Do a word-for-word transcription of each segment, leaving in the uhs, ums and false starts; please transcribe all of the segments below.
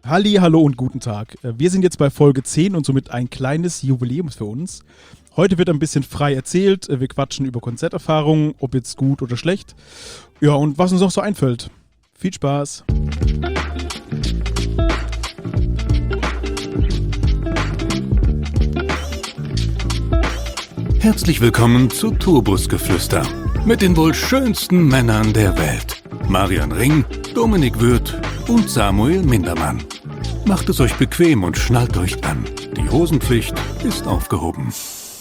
Halli, hallo und guten Tag. Wir sind jetzt bei Folge zehn und somit ein kleines Jubiläum für uns. Heute wird ein bisschen frei erzählt. Wir quatschen über Konzerterfahrungen, ob jetzt gut oder schlecht. Ja, und was uns noch so einfällt. Viel Spaß. Herzlich willkommen zu Tourbusgeflüster mit den wohl schönsten Männern der Welt. Marian Ring, Dominik Würth und Samuel Mindermann. Macht es euch bequem und schnallt euch an. Die Hosenpflicht ist aufgehoben.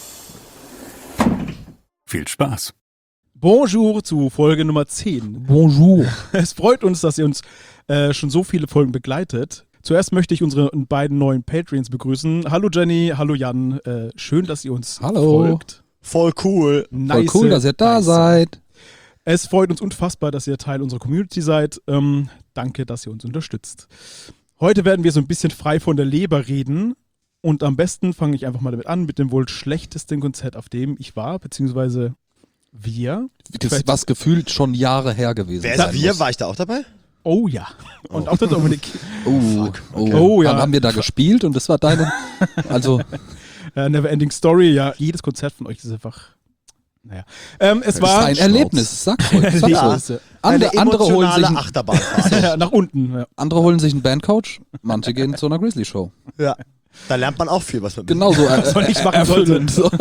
Viel Spaß. Bonjour zu Folge Nummer zehn. Bonjour. Es freut uns, dass ihr uns äh, schon so viele Folgen begleitet. Zuerst möchte ich unsere beiden neuen Patreons begrüßen. Hallo Jenny, hallo Jan. Äh, schön, dass ihr uns Hallo. folgt. Voll cool. Nice, Voll cool, dass ihr da nice. seid. Es freut uns unfassbar, dass ihr Teil unserer Community seid. Ähm, danke, dass ihr uns unterstützt. Heute werden wir so ein bisschen frei von der Leber reden. Und am besten fange ich einfach mal damit an, mit dem wohl schlechtesten Konzert, auf dem ich war, beziehungsweise wir. Das ist was gefühlt schon Jahre her gewesen. Wer sein ist wir? muss. War ich da auch dabei? Oh ja. Und auch der Dominik. Oh, oh, Oh, ja. Haben, haben wir da gespielt und das war deine. Also, äh, Neverending Story, ja. Jedes Konzert von euch ist einfach. Naja. Ähm, es das war. ist ein Erlebnis, sag's ruhig. Sag's Ja. ruhig. Andere, Eine andere, holen sich emotionale ein, Achterbahnfahrt. ja, nach unten. Ja. andere holen sich einen Bandcoach, manche gehen zu einer Grizzly-Show. Ja. Da lernt man auch viel, was man Genauso äh, Was man nicht machen erfüllend. So.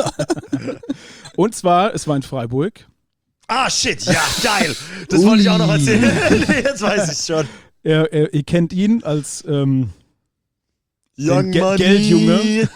Und zwar, es war in Freiburg. Ah, shit, ja, geil. Das wollte ich auch noch Ui. erzählen. Jetzt weiß ich schon. Er, er, ihr kennt ihn als ähm, Young Ge- Money. Geldjunge.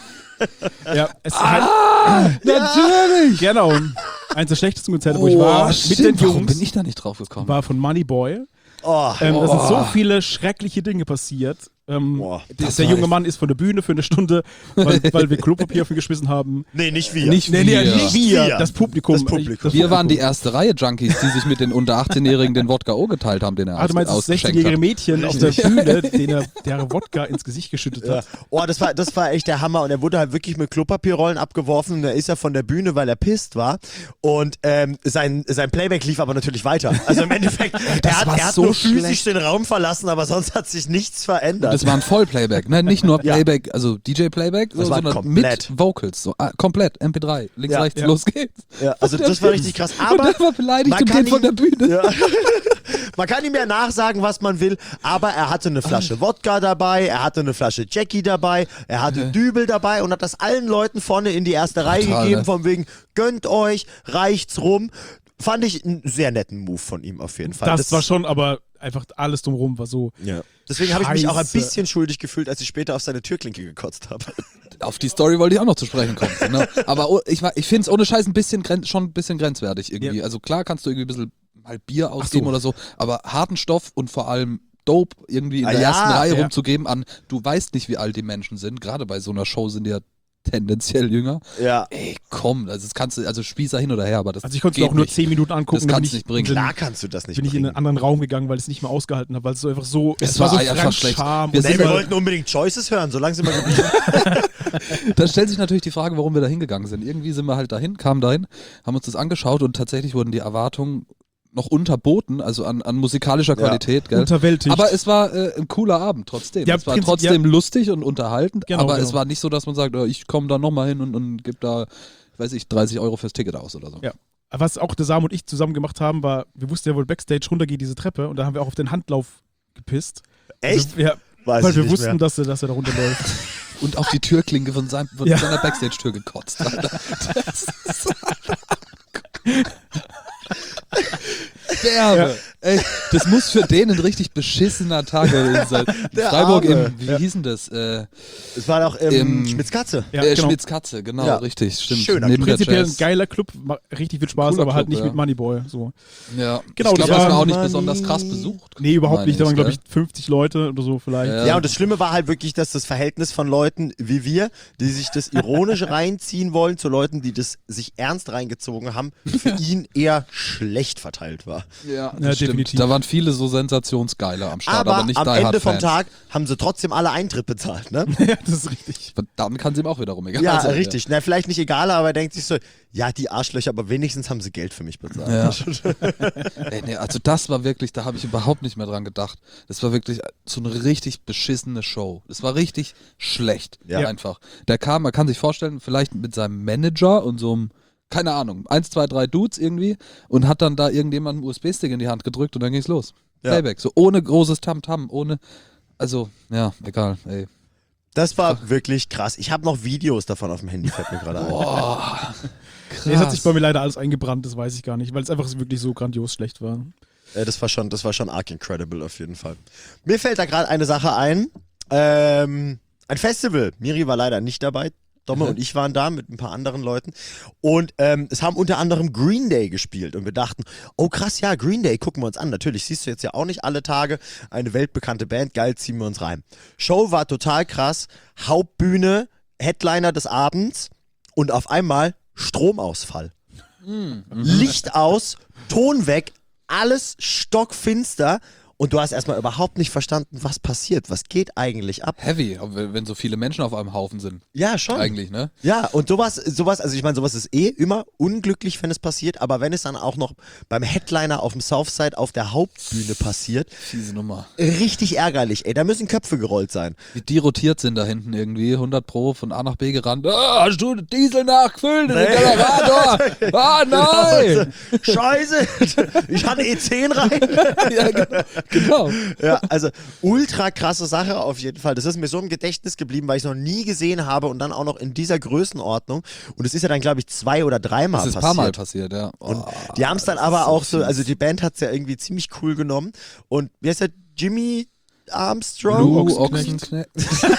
ja, es Ah, natürlich! genau. Eins der schlechtesten Konzerte, wo ich war, mit shit, den warum Jungs, bin ich da nicht drauf gekommen? war von Moneyboy. Oh, Ähm, Da sind so Oh. viele schreckliche Dinge passiert. Ähm, Boah, der das der war junge echt- Mann ist von der Bühne für eine Stunde, weil, weil wir Klopapier auf ihn geschmissen haben. nee, nicht wir. Nicht Nee, nee, wir. nicht wir, Wir. das Publikum. Das Publikum. Wir waren die erste Reihe Junkies, die sich mit den unter achtzehn-Jährigen den Wodka O geteilt haben, den er Ah, du meinst das ausgeschenkt sechzigjährige hat. Mädchen auf der Bühne, den er, der Wodka ins Gesicht geschüttet Ja. hat. Oh, das war, das war echt der Hammer. Und er wurde halt wirklich mit Klopapierrollen abgeworfen. Und er ist ja von der Bühne, weil er pisst war. Und ähm, sein, sein Playback lief aber natürlich weiter. Also im Endeffekt, er hat, war er hat so nur physisch schlecht. den Raum verlassen, aber sonst hat sich nichts verändert. Das war ein Vollplayback, ne? Nicht nur Ja. Playback, also D J-Playback, so, Das war sondern komplett. mit Vocals. So, ah, komplett, M P drei, links, Ja. rechts, Ja. los geht's. Ja, also das war richtig krass. Und Aber der war beleidigt man und kann geht von der ihm- Bühne. Ja. Man kann ihm ja nachsagen, was man will, aber er hatte eine Flasche Wodka dabei, er hatte eine Flasche Jackie dabei, er hatte Dübel dabei und hat das allen Leuten vorne in die erste Reihe Total, gegeben, ne? von wegen, gönnt euch, reicht's rum. Fand ich einen sehr netten Move von ihm auf jeden Fall. Das, war schon, aber einfach alles drumherum war so. Ja. Deswegen habe ich mich auch ein Scheiße. bisschen schuldig gefühlt, als ich später auf seine Türklinke gekotzt habe. Auf die Story wollte ich auch noch zu sprechen kommen. Ne? Aber oh, ich, ich finde es ohne Scheiß ein bisschen gren- schon ein bisschen grenzwertig irgendwie. Ja. Also klar kannst du irgendwie ein bisschen halt Bier so. ausgeben oder so, aber harten Stoff und vor allem Dope irgendwie in Ah, der ja, ersten Reihe ja. rumzugeben an, du weißt nicht, wie alt die Menschen sind. Gerade bei so einer Show sind die ja tendenziell jünger. Ja. Ey, komm, also das kannst du, also Spießer hin oder her, aber das Also ich konnte es geht auch nur nicht. zehn Minuten angucken. Das dann kannst bin du ich, nicht bringen. Bin, Klar kannst du das nicht bin ich in bringen. einen anderen Raum gegangen, weil ich es nicht mehr ausgehalten habe, weil es so einfach so. Es Es, war war so einfach schlecht. Fremdscham Wir und sind Nee, wir immer- wollten unbedingt Choices hören, solange sind wir geblieben. Da stellt sich natürlich die Frage, warum wir da hingegangen sind. Irgendwie sind wir halt dahin, kamen dahin, haben uns das angeschaut und tatsächlich wurden die Erwartungen noch unterboten, also an, an musikalischer Ja. Qualität, gell? unterwältigt. Aber es war äh, ein cooler Abend trotzdem. Ja, es war Prinzip- trotzdem lustig und unterhaltend, Genau, aber genau. es war nicht so, dass man sagt, oh, ich komme da nochmal hin und, und gebe da, weiß ich, dreißig Euro fürs Ticket aus oder so. Ja. Was auch der Sam und ich zusammen gemacht haben, war, wir wussten ja wohl Backstage runter geht diese Treppe und da haben wir auch auf den Handlauf gepisst. Echt? Also, ja, Weiß weil ich wir nicht wussten, mehr. dass er, dass er da runterläuft. Und auf die Türklinke von, seinem, von Ja. seiner Backstage-Tür gekotzt. Alter. Das ist Derbe. Ja. Ey, das muss für den ein richtig beschissener Tag gewesen sein. In Der Freiburg Arme. im, wie Ja. hieß denn das? Äh, Es war doch im, Im- Schmitz-Katze. Ja, äh, genau. Schmitz-Katze, genau, Ja. richtig, stimmt. Schöner Neben der Prinzipiell ein Jazz. geiler Club, ma- richtig viel Spaß, Cooler aber halt Club, nicht ja. mit Moneyboy. So. Ja. Genau, ich das glaube, das war- war auch nicht Money. besonders krass besucht. Nee, überhaupt meine nicht. Da waren, glaube ich, gell? fünfzig Leute oder so vielleicht. Ja. Ja, und das Schlimme war halt wirklich, dass das Verhältnis von Leuten wie wir, die sich das ironisch reinziehen wollen, zu Leuten, die das sich ernst reingezogen haben, für ihn eher schlecht verteilt war. Ja, Ja, das stimmt. definitiv. Da waren viele so sensationsgeile am Start, aber, Aber nicht am Die Ende Hard vom Fans. Tag haben sie trotzdem alle Eintritt bezahlt, ne? ja, das ist richtig. Dann kann es ihm auch wiederum egal Ja, sein. richtig. Na, vielleicht nicht egal, aber er denkt sich so, ja, die Arschlöcher, aber wenigstens haben sie Geld für mich bezahlt. Ja. Ey, nee, also das war wirklich, da habe ich überhaupt nicht mehr dran gedacht. Das war wirklich so eine richtig beschissene Show. Das war richtig schlecht, Ja. einfach. Der kam, man kann sich vorstellen, vielleicht mit seinem Manager und so einem, keine Ahnung, eins, zwei, drei Dudes irgendwie und hat dann da irgendjemand einen U S B-Stick in die Hand gedrückt und dann ging's los. Ja. Playback, so ohne großes Tamtam, ohne, also, ja, egal, ey. Das war wirklich krass. Ich habe noch Videos davon auf dem Handy, fällt mir gerade ein. Boah, krass. Nee, es hat sich bei mir leider alles eingebrannt, das weiß ich gar nicht, weil es einfach wirklich so grandios schlecht war. Äh, das war schon, das war schon arg incredible auf jeden Fall. Mir fällt da gerade eine Sache ein. Ähm, ein Festival. Miri war leider nicht dabei. Domme Mhm. und ich waren da mit ein paar anderen Leuten. Und ähm, es haben unter anderem Green Day gespielt. Und wir dachten, oh krass, ja, Green Day, gucken wir uns an. Natürlich siehst du jetzt ja auch nicht alle Tage eine weltbekannte Band. Geil, ziehen wir uns rein. Show war total krass. Hauptbühne, Headliner des Abends. Und auf einmal Stromausfall. Licht aus, Ton weg, alles stockfinster. Und du hast erstmal überhaupt nicht verstanden, was passiert. Was geht eigentlich ab? Heavy, aber wenn so viele Menschen auf einem Haufen sind, Ja, schon. eigentlich, ne? Ja, und sowas, sowas, also ich meine, sowas ist eh immer unglücklich, wenn es passiert, aber wenn es dann auch noch beim Headliner auf dem Southside auf der Hauptbühne passiert, Fiese Nummer. richtig ärgerlich, ey, da müssen Köpfe gerollt sein. Wie die rotiert sind da hinten irgendwie, hundert Pro von A nach B gerannt. Ah, hast du Diesel nachgefüllt in den Nee. Generator? Ah, nein! Scheiße, ich hatte E zehn rein. Ja, genau. genau. Ja, also ultra krasse Sache auf jeden Fall. Das ist mir so im Gedächtnis geblieben, weil ich es noch nie gesehen habe und dann auch noch in dieser Größenordnung. Und es ist ja dann, glaube ich, zwei oder dreimal Das ist ein passiert. paar Mal passiert, ja. Und Oh, die haben es dann das aber ist auch so, fies. also die Band hat es ja irgendwie ziemlich cool genommen. Und wie heißt der? Jimmy Armstrong? Lou Ochsenknecht. Ochsenknecht.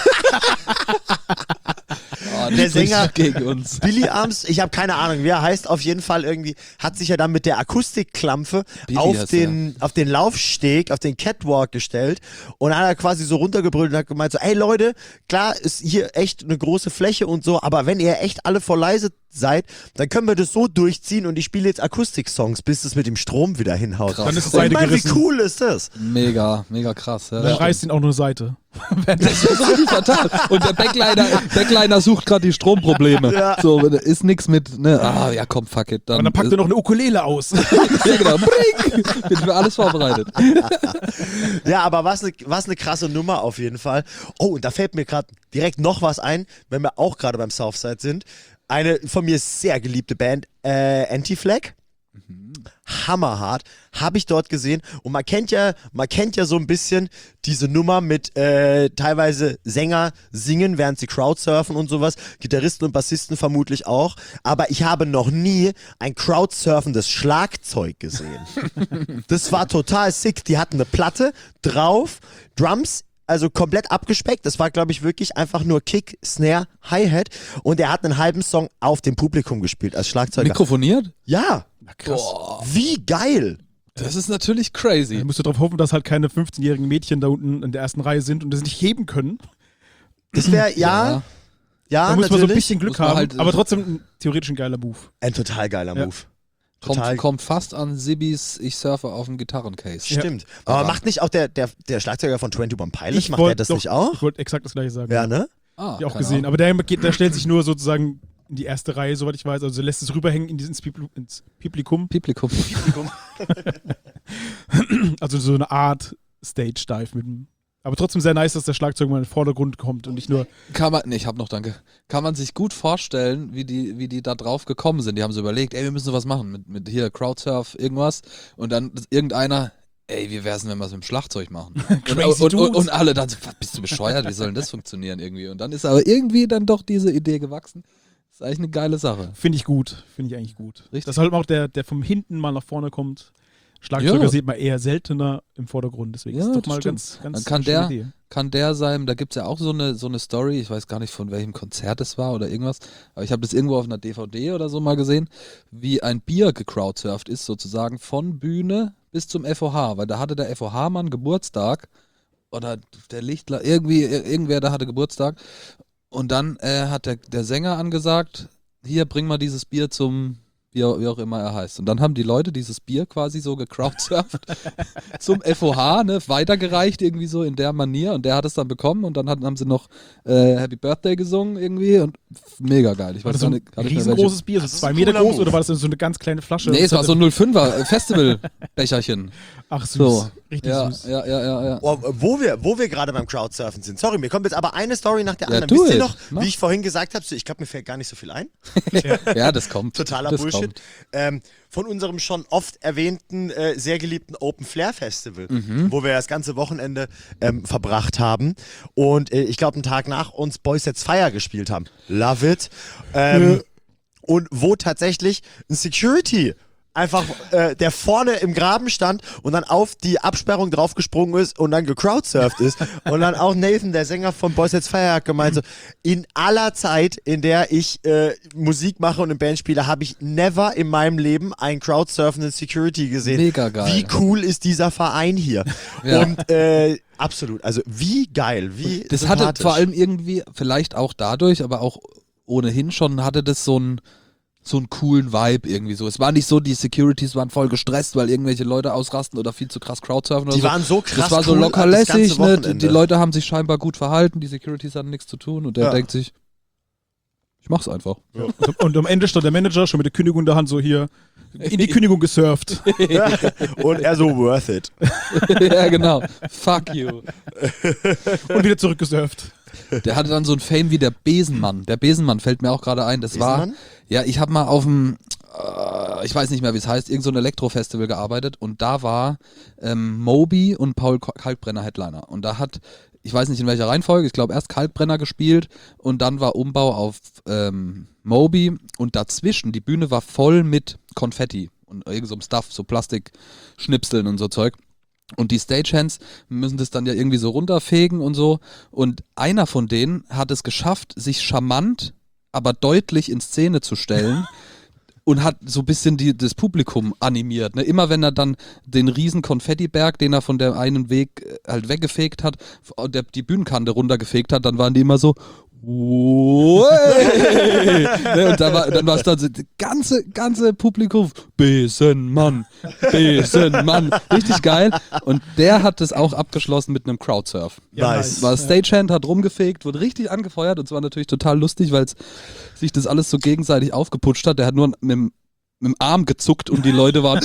Oh, Der das spricht Sänger- gegen uns. Billy Arms, ich habe keine Ahnung, wie er heißt, auf jeden Fall irgendwie, hat sich ja dann mit der Akustikklampe Billy auf heißt den, auf den Laufsteg, auf den Catwalk gestellt und dann hat er quasi so runtergebrüllt und hat gemeint so, ey Leute, klar ist hier echt eine große Fläche und so, aber wenn ihr echt alle voll leise seid, dann können wir das so durchziehen und ich spiele jetzt Akustik-Songs, bis es mit dem Strom wieder hinhaut. Krass. Dann ist es Und ich Seite meine, wie gerissen. cool ist das? Mega, mega krass. Ja, Dann stimmt. reißt ihn auch nur eine Seite. Das ist so richtig fatal. Und der Backliner, Backliner sucht gerade die Stromprobleme. Ja. So, ist nix mit, ne, ah, ja komm, fuck it. Dann, Und dann packt er noch eine Ukulele aus. ja, genau. Bring! Bin für alles vorbereitet. Ja, aber was eine was ne krasse Nummer auf jeden Fall. Oh, und da fällt mir gerade direkt noch was ein, wenn wir auch gerade beim Southside sind. Eine von mir sehr geliebte Band, äh, Anti-Flag. Hammerhart, habe ich dort gesehen. Und man kennt ja, man kennt ja so ein bisschen diese Nummer mit äh, teilweise Sänger singen, während sie Crowdsurfen und sowas. Gitarristen und Bassisten vermutlich auch. Aber ich habe noch nie ein crowdsurfendes Schlagzeug gesehen. Das war total sick. Die hatten eine Platte drauf, Drums, also komplett abgespeckt. Das war, glaube ich, wirklich einfach nur Kick, Snare, Hi-Hat. Und er hat einen halben Song auf dem Publikum gespielt als Schlagzeuger. Mikrofoniert? Ja, Na krass. wie geil. Das ist natürlich crazy. Da musst du darauf hoffen, dass halt keine fünfzehnjährigen Mädchen da unten in der ersten Reihe sind und das nicht heben können. Das wäre, ja, ja, Da muss man so ein natürlich. bisschen Glück Muss man haben, halt- aber trotzdem ein, theoretisch ein geiler Move. Ein total geiler Ja. Move. Total. Kommt, kommt fast an Sibis Ich surfe auf dem Gitarrencase. Stimmt. Aber Aber- macht nicht auch der, der, der Schlagzeuger von twenty-one Pilots, Ich macht wollt der das doch- nicht auch? Ich wollte exakt das gleiche sagen. Ja, ne? Ah, Hab ich auch keine gesehen. Ahnung. Aber der, geht, der stellt sich nur sozusagen in die erste Reihe, soweit ich weiß. Also lässt es rüberhängen in dieses Pipl- ins Publikum. Publikum. Also so eine Art Stage-Dive mit dem. Aber trotzdem sehr nice, dass der Schlagzeug mal in den Vordergrund kommt und nicht nur. Kann man, nee, ich hab noch, danke. Kann man sich gut vorstellen, wie die, wie die da drauf gekommen sind. Die haben so überlegt, ey, wir müssen was machen mit, mit hier Crowdsurf, irgendwas. Und dann ist irgendeiner, ey, wie wär's denn, wenn wir es mit dem Schlagzeug machen? Crazy und, und, und, Dudes. und alle dann so, was, bist du bescheuert? Wie soll denn das funktionieren irgendwie? Und dann ist aber irgendwie dann doch diese Idee gewachsen. Das ist eigentlich eine geile Sache. Finde ich gut. Finde ich eigentlich gut. Richtig. Dass halt auch der, der vom hinten mal nach vorne kommt. Schlagzeuger Ja. sieht man eher seltener im Vordergrund. Deswegen Ja, ist doch das mal stimmt. ganz, ganz Dann kann schöne der- Idee. Kann der sein, da gibt's ja auch so eine, so eine Story, ich weiß gar nicht, von welchem Konzert es war oder irgendwas, aber ich habe das irgendwo auf einer D V D oder so mal gesehen, wie ein Bier gecrowdsurft ist, sozusagen von Bühne bis zum F O H, weil da hatte der F O H-Mann Geburtstag oder der Lichtler, irgendwie, irgendwer da hatte Geburtstag und dann äh, hat der, der Sänger angesagt, hier, bring mal dieses Bier zum, wie auch, wie auch immer er heißt. Und dann haben die Leute dieses Bier quasi so gecrowdsurft zum F O H, ne, weitergereicht irgendwie so in der Manier und der hat es dann bekommen und dann hat, haben sie noch äh, Happy Birthday gesungen irgendwie und mega geil. Ich War weiß das so gar ein nicht, gar nicht mehr, riesengroßes Bier, so Das ist zwei ein Meter cooler groß Move. oder war das so eine ganz kleine Flasche? Nee, es war so ein null Komma fünfer Festivalbecherchen. Ach süß, So. richtig Ja, süß. ja, ja, ja, ja. Oh, wo wir, wo wir gerade beim Crowdsurfen sind. Sorry, mir kommt jetzt aber eine Story nach der Ja, anderen. do Wisst ihr it. noch, Mach. wie ich vorhin gesagt habe, so, ich glaube, mir fällt gar nicht so viel ein. Ja, das kommt. Totaler das Bullshit. Kommt. Ähm, von unserem schon oft erwähnten, äh, sehr geliebten Open Flair Festival, Mhm. wo wir das ganze Wochenende ähm, verbracht haben. Und äh, ich glaube, einen Tag nach uns Boys Sets Fire gespielt haben. Love it. Ähm, Und wo tatsächlich ein Security einfach, äh, der vorne im Graben stand und dann auf die Absperrung draufgesprungen ist und dann gecrowdsurft ist. Und dann auch Nathan, der Sänger von Boys Sets Fire, hat gemeint, so, in aller Zeit, in der ich äh, Musik mache und eine Band spiele, habe ich never in meinem Leben einen crowdsurfenden Security gesehen. Mega geil. Wie cool ist dieser Verein hier? Ja. Und äh, absolut, also wie geil, wie Das hatte sympathisch. vor allem irgendwie, vielleicht auch dadurch, aber auch ohnehin schon, hatte das so einen so einen coolen Vibe irgendwie so. Es war nicht so, die Securities waren voll gestresst, weil irgendwelche Leute ausrasten oder viel zu krass crowdsurfen oder Die so. waren so krass Das war so cool locker das ganze lässig, ne? Die, Wochenende. die Leute haben sich scheinbar gut verhalten, die Securities hatten nichts zu tun und der Ja. denkt sich, ich mach's einfach. Und, und am Ende stand der Manager schon mit der Kündigung in der Hand so hier in die Kündigung gesurft. Und er so worth it. Ja, genau. Fuck you. Und wieder zurückgesurft. Der hatte dann so ein Fame wie der Besenmann. Der Besenmann fällt mir auch gerade ein. Das war, Besenmann? ja, ich habe mal auf dem, äh, ich weiß nicht mehr, wie es heißt, irgend so ein Elektro-Festival gearbeitet und da war ähm, Moby und Paul Kalkbrenner Headliner. Und da hat, ich weiß nicht in welcher Reihenfolge, ich glaube erst Kalkbrenner gespielt und dann war Umbau auf ähm, Moby und dazwischen, die Bühne war voll mit Konfetti und irgend so Stuff, so Plastikschnipseln und so Zeug. Und die Stagehands müssen das dann ja irgendwie so runterfegen und so. Und einer von denen hat es geschafft, sich charmant, aber deutlich in Szene zu stellen und hat so ein bisschen die, das Publikum animiert. Ne? Immer wenn er dann den riesen Konfettiberg, den er von der einen Weg äh, halt weggefegt hat, der, die Bühnenkante runtergefegt hat, dann waren die immer so Uey! Ne, und da war, dann war es dann so, das ganze, ganze Publikum, Besenmann, Besenmann, richtig geil. Und der hat das auch abgeschlossen mit einem Crowdsurf. Ja, Nice. War Stagehand, hat rumgefegt, wurde richtig angefeuert und es war natürlich total lustig, weil sich das alles so gegenseitig aufgeputscht hat. Der hat nur mit dem, mit dem Arm gezuckt und die Leute waren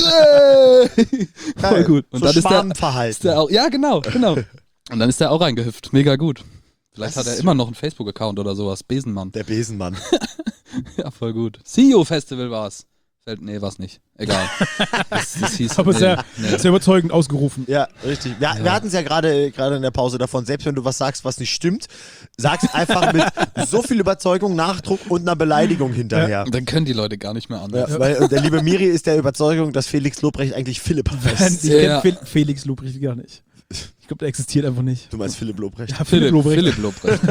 voll gut. Und so dann ist der, Schwarmverhalten. ist der auch, ja genau, genau. Und dann ist der auch reingehüpft, mega gut. Vielleicht Das hat er ist immer noch einen Facebook-Account oder sowas, Besenmann. Der Besenmann. Ja, voll gut. C E O-Festival war's. Fällt, nee, war's nicht. Egal. Das, das hieß, Aber nee, sehr, nee. sehr überzeugend ausgerufen. Ja, richtig. Wir, wir hatten es ja gerade gerade in der Pause davon, selbst wenn du was sagst, was nicht stimmt, sag's einfach mit so viel Überzeugung, Nachdruck und einer Beleidigung hinterher. Dann können die Leute gar nicht mehr Ja, anders. weil der liebe Miri ist der Überzeugung, dass Felix Lobrecht eigentlich Philipp heißt. Ich Ja. kenne Fel Felix Lobrecht gar nicht. Ich glaube, der existiert einfach nicht. Du meinst Philipp Lobrecht, Ja, Philipp, Lobrecht. Philipp Lobrecht.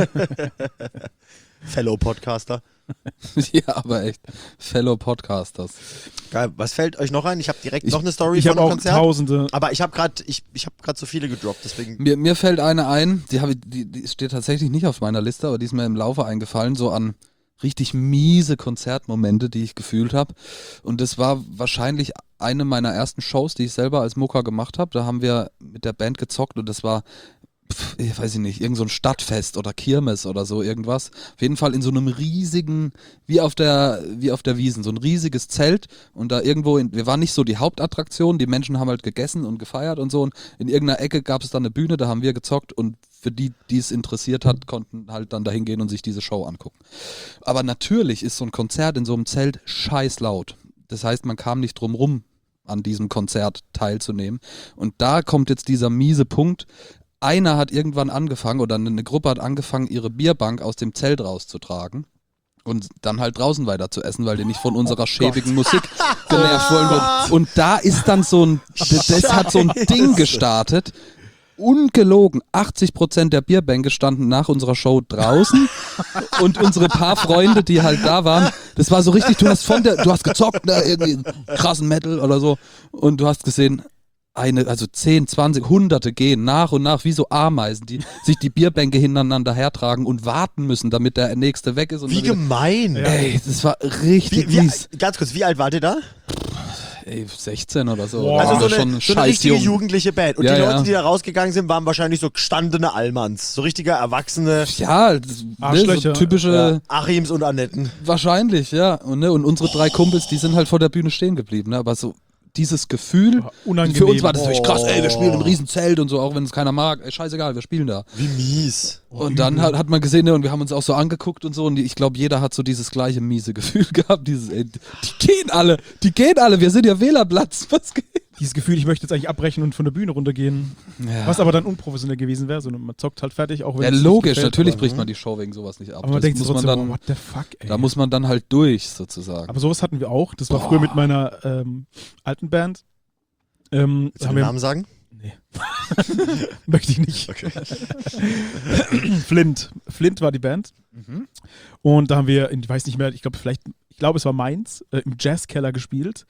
Fellow Podcaster. Ja, aber echt. Fellow Podcasters. Geil. Was fällt euch noch ein? Ich habe direkt Ich- noch eine Story Ich von habe einem auch Konzert. tausende. Aber ich habe gerade ich, ich hab grad so viele gedroppt, deswegen. Mir, mir fällt eine ein, die, hab ich, die, die steht tatsächlich nicht auf meiner Liste, aber die ist mir im Laufe eingefallen, so an richtig miese Konzertmomente, die ich gefühlt habe. Und das war wahrscheinlich eine meiner ersten Shows, die ich selber als Mucker gemacht habe. Da haben wir mit der Band gezockt und das war, pf, ich weiß ich nicht, irgend so ein Stadtfest oder Kirmes oder so irgendwas. Auf jeden Fall in so einem riesigen, wie auf der, wie auf der Wiesn, so ein riesiges Zelt und da irgendwo, in, wir waren nicht so die Hauptattraktion, die Menschen haben halt gegessen und gefeiert und so und in irgendeiner Ecke gab es dann eine Bühne, da haben wir gezockt und für die, die es interessiert hat, konnten halt dann dahin gehen und sich diese Show angucken. Aber natürlich ist so ein Konzert in so einem Zelt scheiß laut. Das heißt, man kam nicht drum rum, an diesem Konzert teilzunehmen. Und da kommt jetzt dieser miese Punkt. Einer hat irgendwann angefangen oder eine Gruppe hat angefangen, ihre Bierbank aus dem Zelt rauszutragen und dann halt draußen weiter zu essen, weil die nicht von unserer schäbigen Musik genervt wurden. Und da ist dann so ein, das, das hat so ein Ding gestartet. Ungelogen, achtzig Prozent der Bierbänke standen nach unserer Show draußen und unsere paar Freunde, die halt da waren, das war so richtig, du hast von der, du hast gezockt, ne, irgendwie krassen Metal oder so und du hast gesehen, eine, also zehn, zwanzig, hunderte gehen nach und nach wie so Ameisen, die sich die Bierbänke hintereinander hertragen und warten müssen, damit der nächste weg ist. Und Wie dann wieder, gemein. ey, das war richtig Wie, wie, mies. ganz kurz, wie alt wart ihr da? Ey, sechzehn oder so. Boah. Da Also waren so wir eine, schon so eine scheiß richtige jung. jugendliche Band. Und Ja, die ja. Leute, die da rausgegangen sind, waren wahrscheinlich so gestandene Allmanns. So richtige Erwachsene Ja, das, ne, Arschlöcher. so typische, ja, Achims und Annetten. wahrscheinlich, ja. Und, ne, und unsere drei Kumpels, die sind halt vor der Bühne stehen geblieben. Ne? Aber so dieses Gefühl, Unangenehm. für uns war das natürlich krass, ey, wir Oh. spielen im Riesenzelt und so, auch wenn es keiner mag. Ey, scheißegal, wir spielen da. Wie mies. Und dann hat, hat man gesehen, ne, und wir haben uns auch so angeguckt und so, und die, ich glaube, jeder hat so dieses gleiche miese Gefühl gehabt. Dieses, ey, die gehen alle, die gehen alle, wir sind ja Wählerplatz. Was geht? Dieses Gefühl, ich möchte jetzt eigentlich abbrechen und von der Bühne runtergehen. Ja, Was aber dann unprofessionell gewesen wäre, sondern man zockt halt fertig, auch wenn ja es nicht logisch, gefällt. natürlich Aber- bricht man die Show wegen sowas nicht ab. Aber man Das denkt sich muss man trotzdem, dann, oh, what the fuck, ey. da muss man dann halt durch, sozusagen. Aber sowas hatten wir auch. Das war früher mit meiner ähm, alten Band. Ähm, Willst du haben den wir, Namen sagen? Nee. Möchte ich nicht. Okay. Flint. Flint war die Band. Mhm. Und da haben wir, in, ich weiß nicht mehr, ich glaube vielleicht, ich glaube es war Mainz, äh, im Jazzkeller gespielt.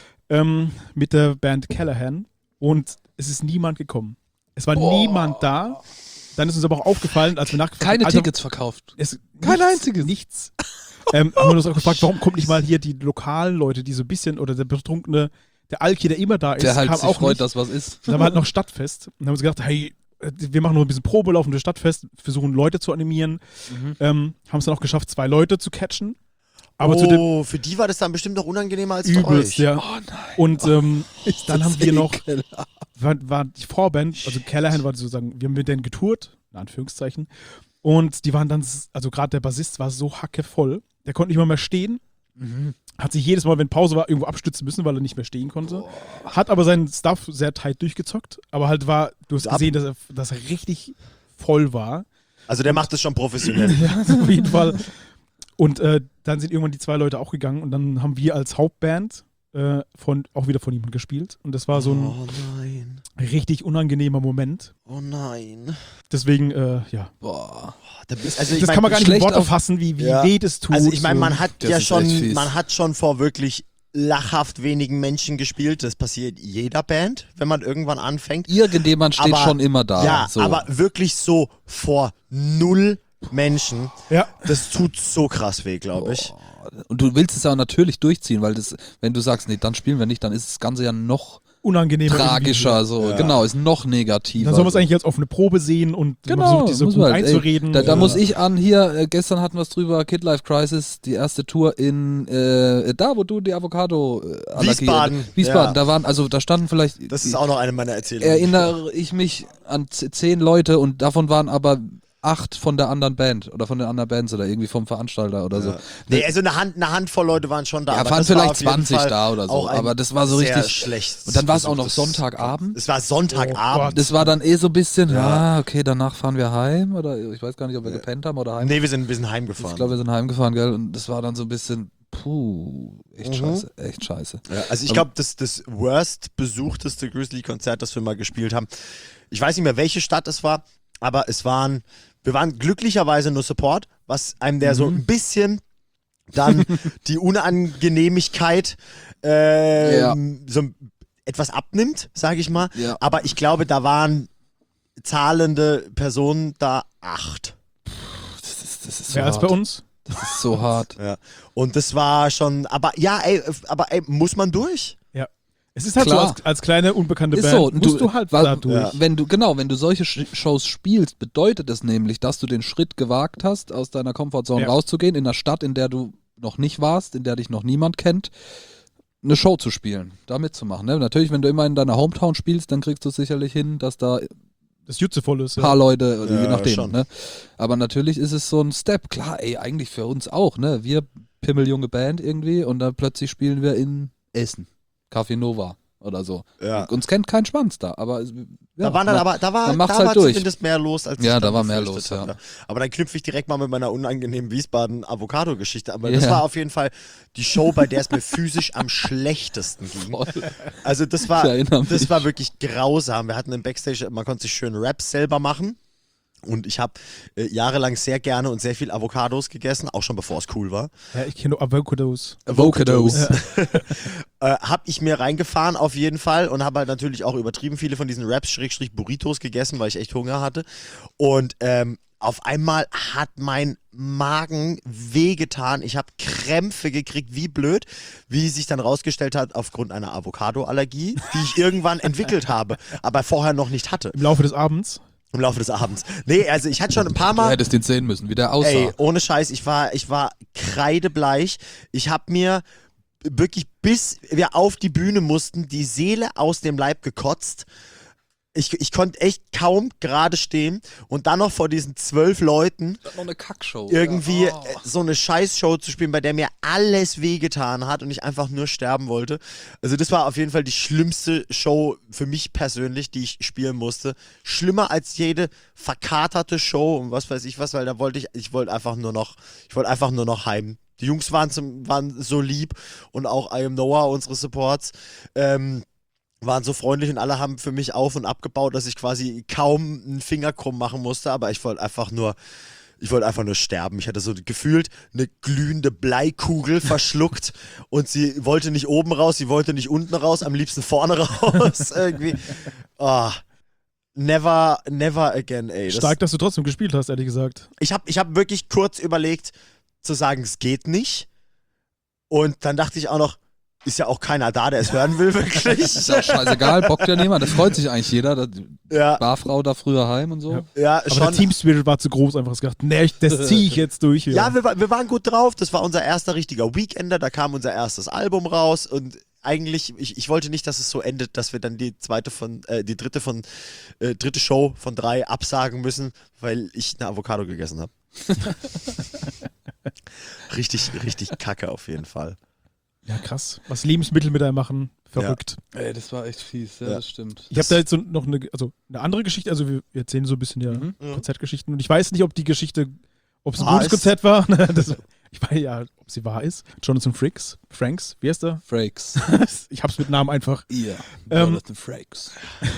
Ähm, mit der Band Callahan. Und es ist niemand gekommen. Es war niemand da. Dann ist uns aber auch aufgefallen, als wir nachgefragt Keine also, Tickets verkauft. Es, Kein nichts, einziges. Nichts. ähm, haben wir uns auch gefragt, warum kommt nicht mal hier die lokalen Leute, die so ein bisschen, oder der Betrunkene, der Alki, der immer da ist, Der halt kam sich auch freut, nicht. dass was ist. Dann haben wir halt noch Stadtfest. Und dann haben wir uns gedacht, hey, wir machen noch ein bisschen Probelauf für Stadtfest, versuchen Leute zu animieren. Mhm. Ähm, haben es dann auch geschafft, zwei Leute zu catchen. Aber zu dem oh, für die war das dann bestimmt noch unangenehmer als für übelst, euch. ja. Oh nein. Und ähm, dann haben wir noch, Ekelhaft. war, war die Vorband, also Callahan war sozusagen, wir haben mit denen getourt, in Anführungszeichen. Und die waren dann, also gerade der Bassist war so hackevoll, der konnte nicht mal mehr stehen. Mhm. Hat sich jedes Mal, wenn Pause war, irgendwo abstützen müssen, weil er nicht mehr stehen konnte. Hat aber seinen Stuff sehr tight durchgezockt. Aber halt war, du hast Ab- gesehen, dass er, dass er richtig voll war. Also der macht das schon professionell. Ja, auf jeden Fall. Und äh, dann sind irgendwann die zwei Leute auch gegangen und dann haben wir als Hauptband äh, von, auch wieder von jemandem gespielt. Und das war so ein Oh nein. richtig unangenehmer Moment. Oh nein. Deswegen, äh, ja. Boah. Da bist, also ich Das mein, kann man gar nicht in schlecht Worte auf- fassen, wie, wie Ja. weh das tut. Also ich meine, man so. hat Das ja ist echt schon, fies. man hat schon vor wirklich lachhaft wenigen Menschen gespielt. Das passiert jeder Band, wenn man irgendwann anfängt. Irgendjemand steht Aber- schon immer da. ja, so. aber wirklich so vor null Menschen. Ja. Das tut so krass weh, glaube ich. Und du willst es ja natürlich durchziehen, weil das, wenn du sagst, nee, dann spielen wir nicht, dann ist das Ganze ja noch Unangenehmer. tragischer, irgendwie. so. Ja. Genau, ist noch negativer. Dann soll man es so. eigentlich als offene Probe sehen und man Genau, versucht, die so muss gut man halt, ey, einzureden. Da, da Ja. muss ich an, hier, äh, gestern hatten wir es drüber, Kid Life Crisis, die erste Tour in, äh, da, wo du die Avocado-Allergie... Wiesbaden, Wiesbaden, ja. da waren, also da standen vielleicht... Das ist auch noch eine meiner Erzählungen. Erinnere ich mich an z- zehn Leute und davon waren aber acht von der anderen Band oder von den anderen Bands oder irgendwie vom Veranstalter oder so. Nee, also eine, Hand, eine Handvoll Leute waren schon da. Ja, aber waren das war vielleicht auf jeden zwanzig Fall da oder so, auch ein aber das war so sehr richtig- schlecht. Und dann war es auch noch besuchtes- Sonntagabend. Es war Sonntagabend. Das war dann eh so ein bisschen, Ja. ja, okay, danach fahren wir heim oder ich weiß gar nicht, ob wir gepennt haben oder heim. Nee, wir sind ein bisschen Ich heimgefahren. glaube, wir sind heimgefahren, gell? Und das war dann so ein bisschen, puh, echt Mhm. scheiße, echt scheiße. Ja, also ich glaube, das, das worst besuchteste Grizzly-Konzert, das wir mal gespielt haben, ich weiß nicht mehr, welche Stadt es war, aber es waren, wir waren glücklicherweise nur Support, was einem der so ein bisschen dann die Unangenehmigkeit ähm, so etwas abnimmt, sage ich mal. Ja. Aber ich glaube, da waren zahlende Personen da acht. Das ist, das ist so Mehr als hart. bei uns. Das ist so hart. Ja. Und das war schon, aber ja, ey, aber ey, muss man durch? Es ist halt Klar. so, als, als kleine, unbekannte Ist Band so, musst du, halt weil- da durch. Ja. Wenn du, genau, wenn du solche Sch- Shows spielst, bedeutet es nämlich, dass du den Schritt gewagt hast, aus deiner Komfortzone Ja. rauszugehen, in einer Stadt, in der du noch nicht warst, in der dich noch niemand kennt, eine Show zu spielen, da mitzumachen. Ne? Natürlich, wenn du immer in deiner Hometown spielst, dann kriegst du es sicherlich hin, dass da ein Das Jutzevoll ist. paar Ja. Leute, oder Ja, je nachdem. schon. Ne? Aber natürlich ist es so ein Step. Klar, ey, eigentlich für uns auch. Ne? Wir pimmeljunge Band irgendwie und dann plötzlich spielen wir in Essen. Café Nova oder so. Ja. Uns kennt kein Schwanz da, aber es- ja, Da waren dann man- aber, da war, man macht's da halt war durch. zumindest mehr los, als Ja, ich da dann war mehr befürchtet los, hatte. ja. Aber dann knüpfe ich direkt mal mit meiner unangenehmen Wiesbaden-Avocado-Geschichte. Aber das Ja. war auf jeden Fall die Show, bei der es mir physisch am schlechtesten ging. Voll. Also das war, Ich erinnere mich. das war wirklich grausam. Wir hatten im Backstage, man konnte sich schön Raps selber machen. Und ich habe äh, jahrelang sehr gerne und sehr viel Avocados gegessen, auch schon bevor es cool war. Ja, ich kenne nur Avocados. Avocados. Ja. äh, habe ich mir reingefahren auf jeden Fall und habe halt natürlich auch übertrieben viele von diesen Wraps-Burritos gegessen, weil ich echt Hunger hatte. Und ähm, auf einmal hat mein Magen wehgetan. Ich habe Krämpfe gekriegt, wie blöd, wie sich dann rausgestellt hat, aufgrund einer Avocado-Allergie, die ich irgendwann entwickelt habe, aber vorher noch nicht hatte. Im Laufe des Abends. Im Laufe des Abends. Nee, also ich hatte schon ein paar Du Mal... hättest den sehen müssen, wie der aussah. Ey, ohne Scheiß, ich war, ich war kreidebleich. Ich habe mir wirklich, bis wir auf die Bühne mussten, die Seele aus dem Leib gekotzt. Ich, ich konnte echt kaum gerade stehen und dann noch vor diesen zwölf Leuten Das ist noch eine Kackshow. irgendwie Ja. Oh. äh, so eine Scheißshow zu spielen, bei der mir alles wehgetan hat und ich einfach nur sterben wollte. Also das war auf jeden Fall die schlimmste Show für mich persönlich, die ich spielen musste. Schlimmer als jede verkaterte Show und was weiß ich was, weil da wollte ich, ich wollte einfach nur noch, ich wollte einfach nur noch heim. Die Jungs waren, zum, waren so lieb und auch I Am Noah, unsere Supports, ähm, waren so freundlich und alle haben für mich auf- und abgebaut, dass ich quasi kaum einen Finger krumm machen musste, aber ich wollte einfach nur, ich wollte einfach nur sterben. Ich hatte so gefühlt eine glühende Bleikugel verschluckt und sie wollte nicht oben raus, sie wollte nicht unten raus, am liebsten vorne raus irgendwie. Oh, never, never again, ey. Das, Stark, dass du trotzdem gespielt hast, ehrlich gesagt. ich habe ich hab wirklich kurz überlegt, zu sagen, es geht nicht. Und dann dachte ich auch noch, ist ja auch keiner da, der es hören will, wirklich. Ist ja auch scheißegal, bockt ja niemand. Das freut sich eigentlich jeder. Da, Ja, Barfrau da früher heim und so. Ja. ja, Aber schon. der Team Spirit war zu groß, einfach gedacht, nee, ich- das ziehe ich jetzt durch hier. Ja, wir, wa- wir waren gut drauf. Das war unser erster richtiger Weekender. Da kam unser erstes Album raus und eigentlich, ich, ich wollte nicht, dass es so endet, dass wir dann die zweite von, äh, die dritte von, äh, dritte Show von drei absagen müssen, weil ich eine Avocado gegessen habe. richtig, richtig kacke auf jeden Fall. Ja, krass. Was Lebensmittel mit einem machen, verrückt. Ey, das war echt fies, ja, Ja. das stimmt. Ich habe da jetzt so noch eine, also eine andere Geschichte, also wir wir erzählen so ein bisschen ja Mhm. Konzertgeschichten und ich weiß nicht, ob die Geschichte, ob es ein Wahr gutes ist. Konzert war. das, ich weiß ja, ob sie wahr ist. Jonathan Frakes, Franks, wie heißt der? Frakes. Ich hab's mit Namen einfach. Ihr. Ähm, Jonathan Frakes.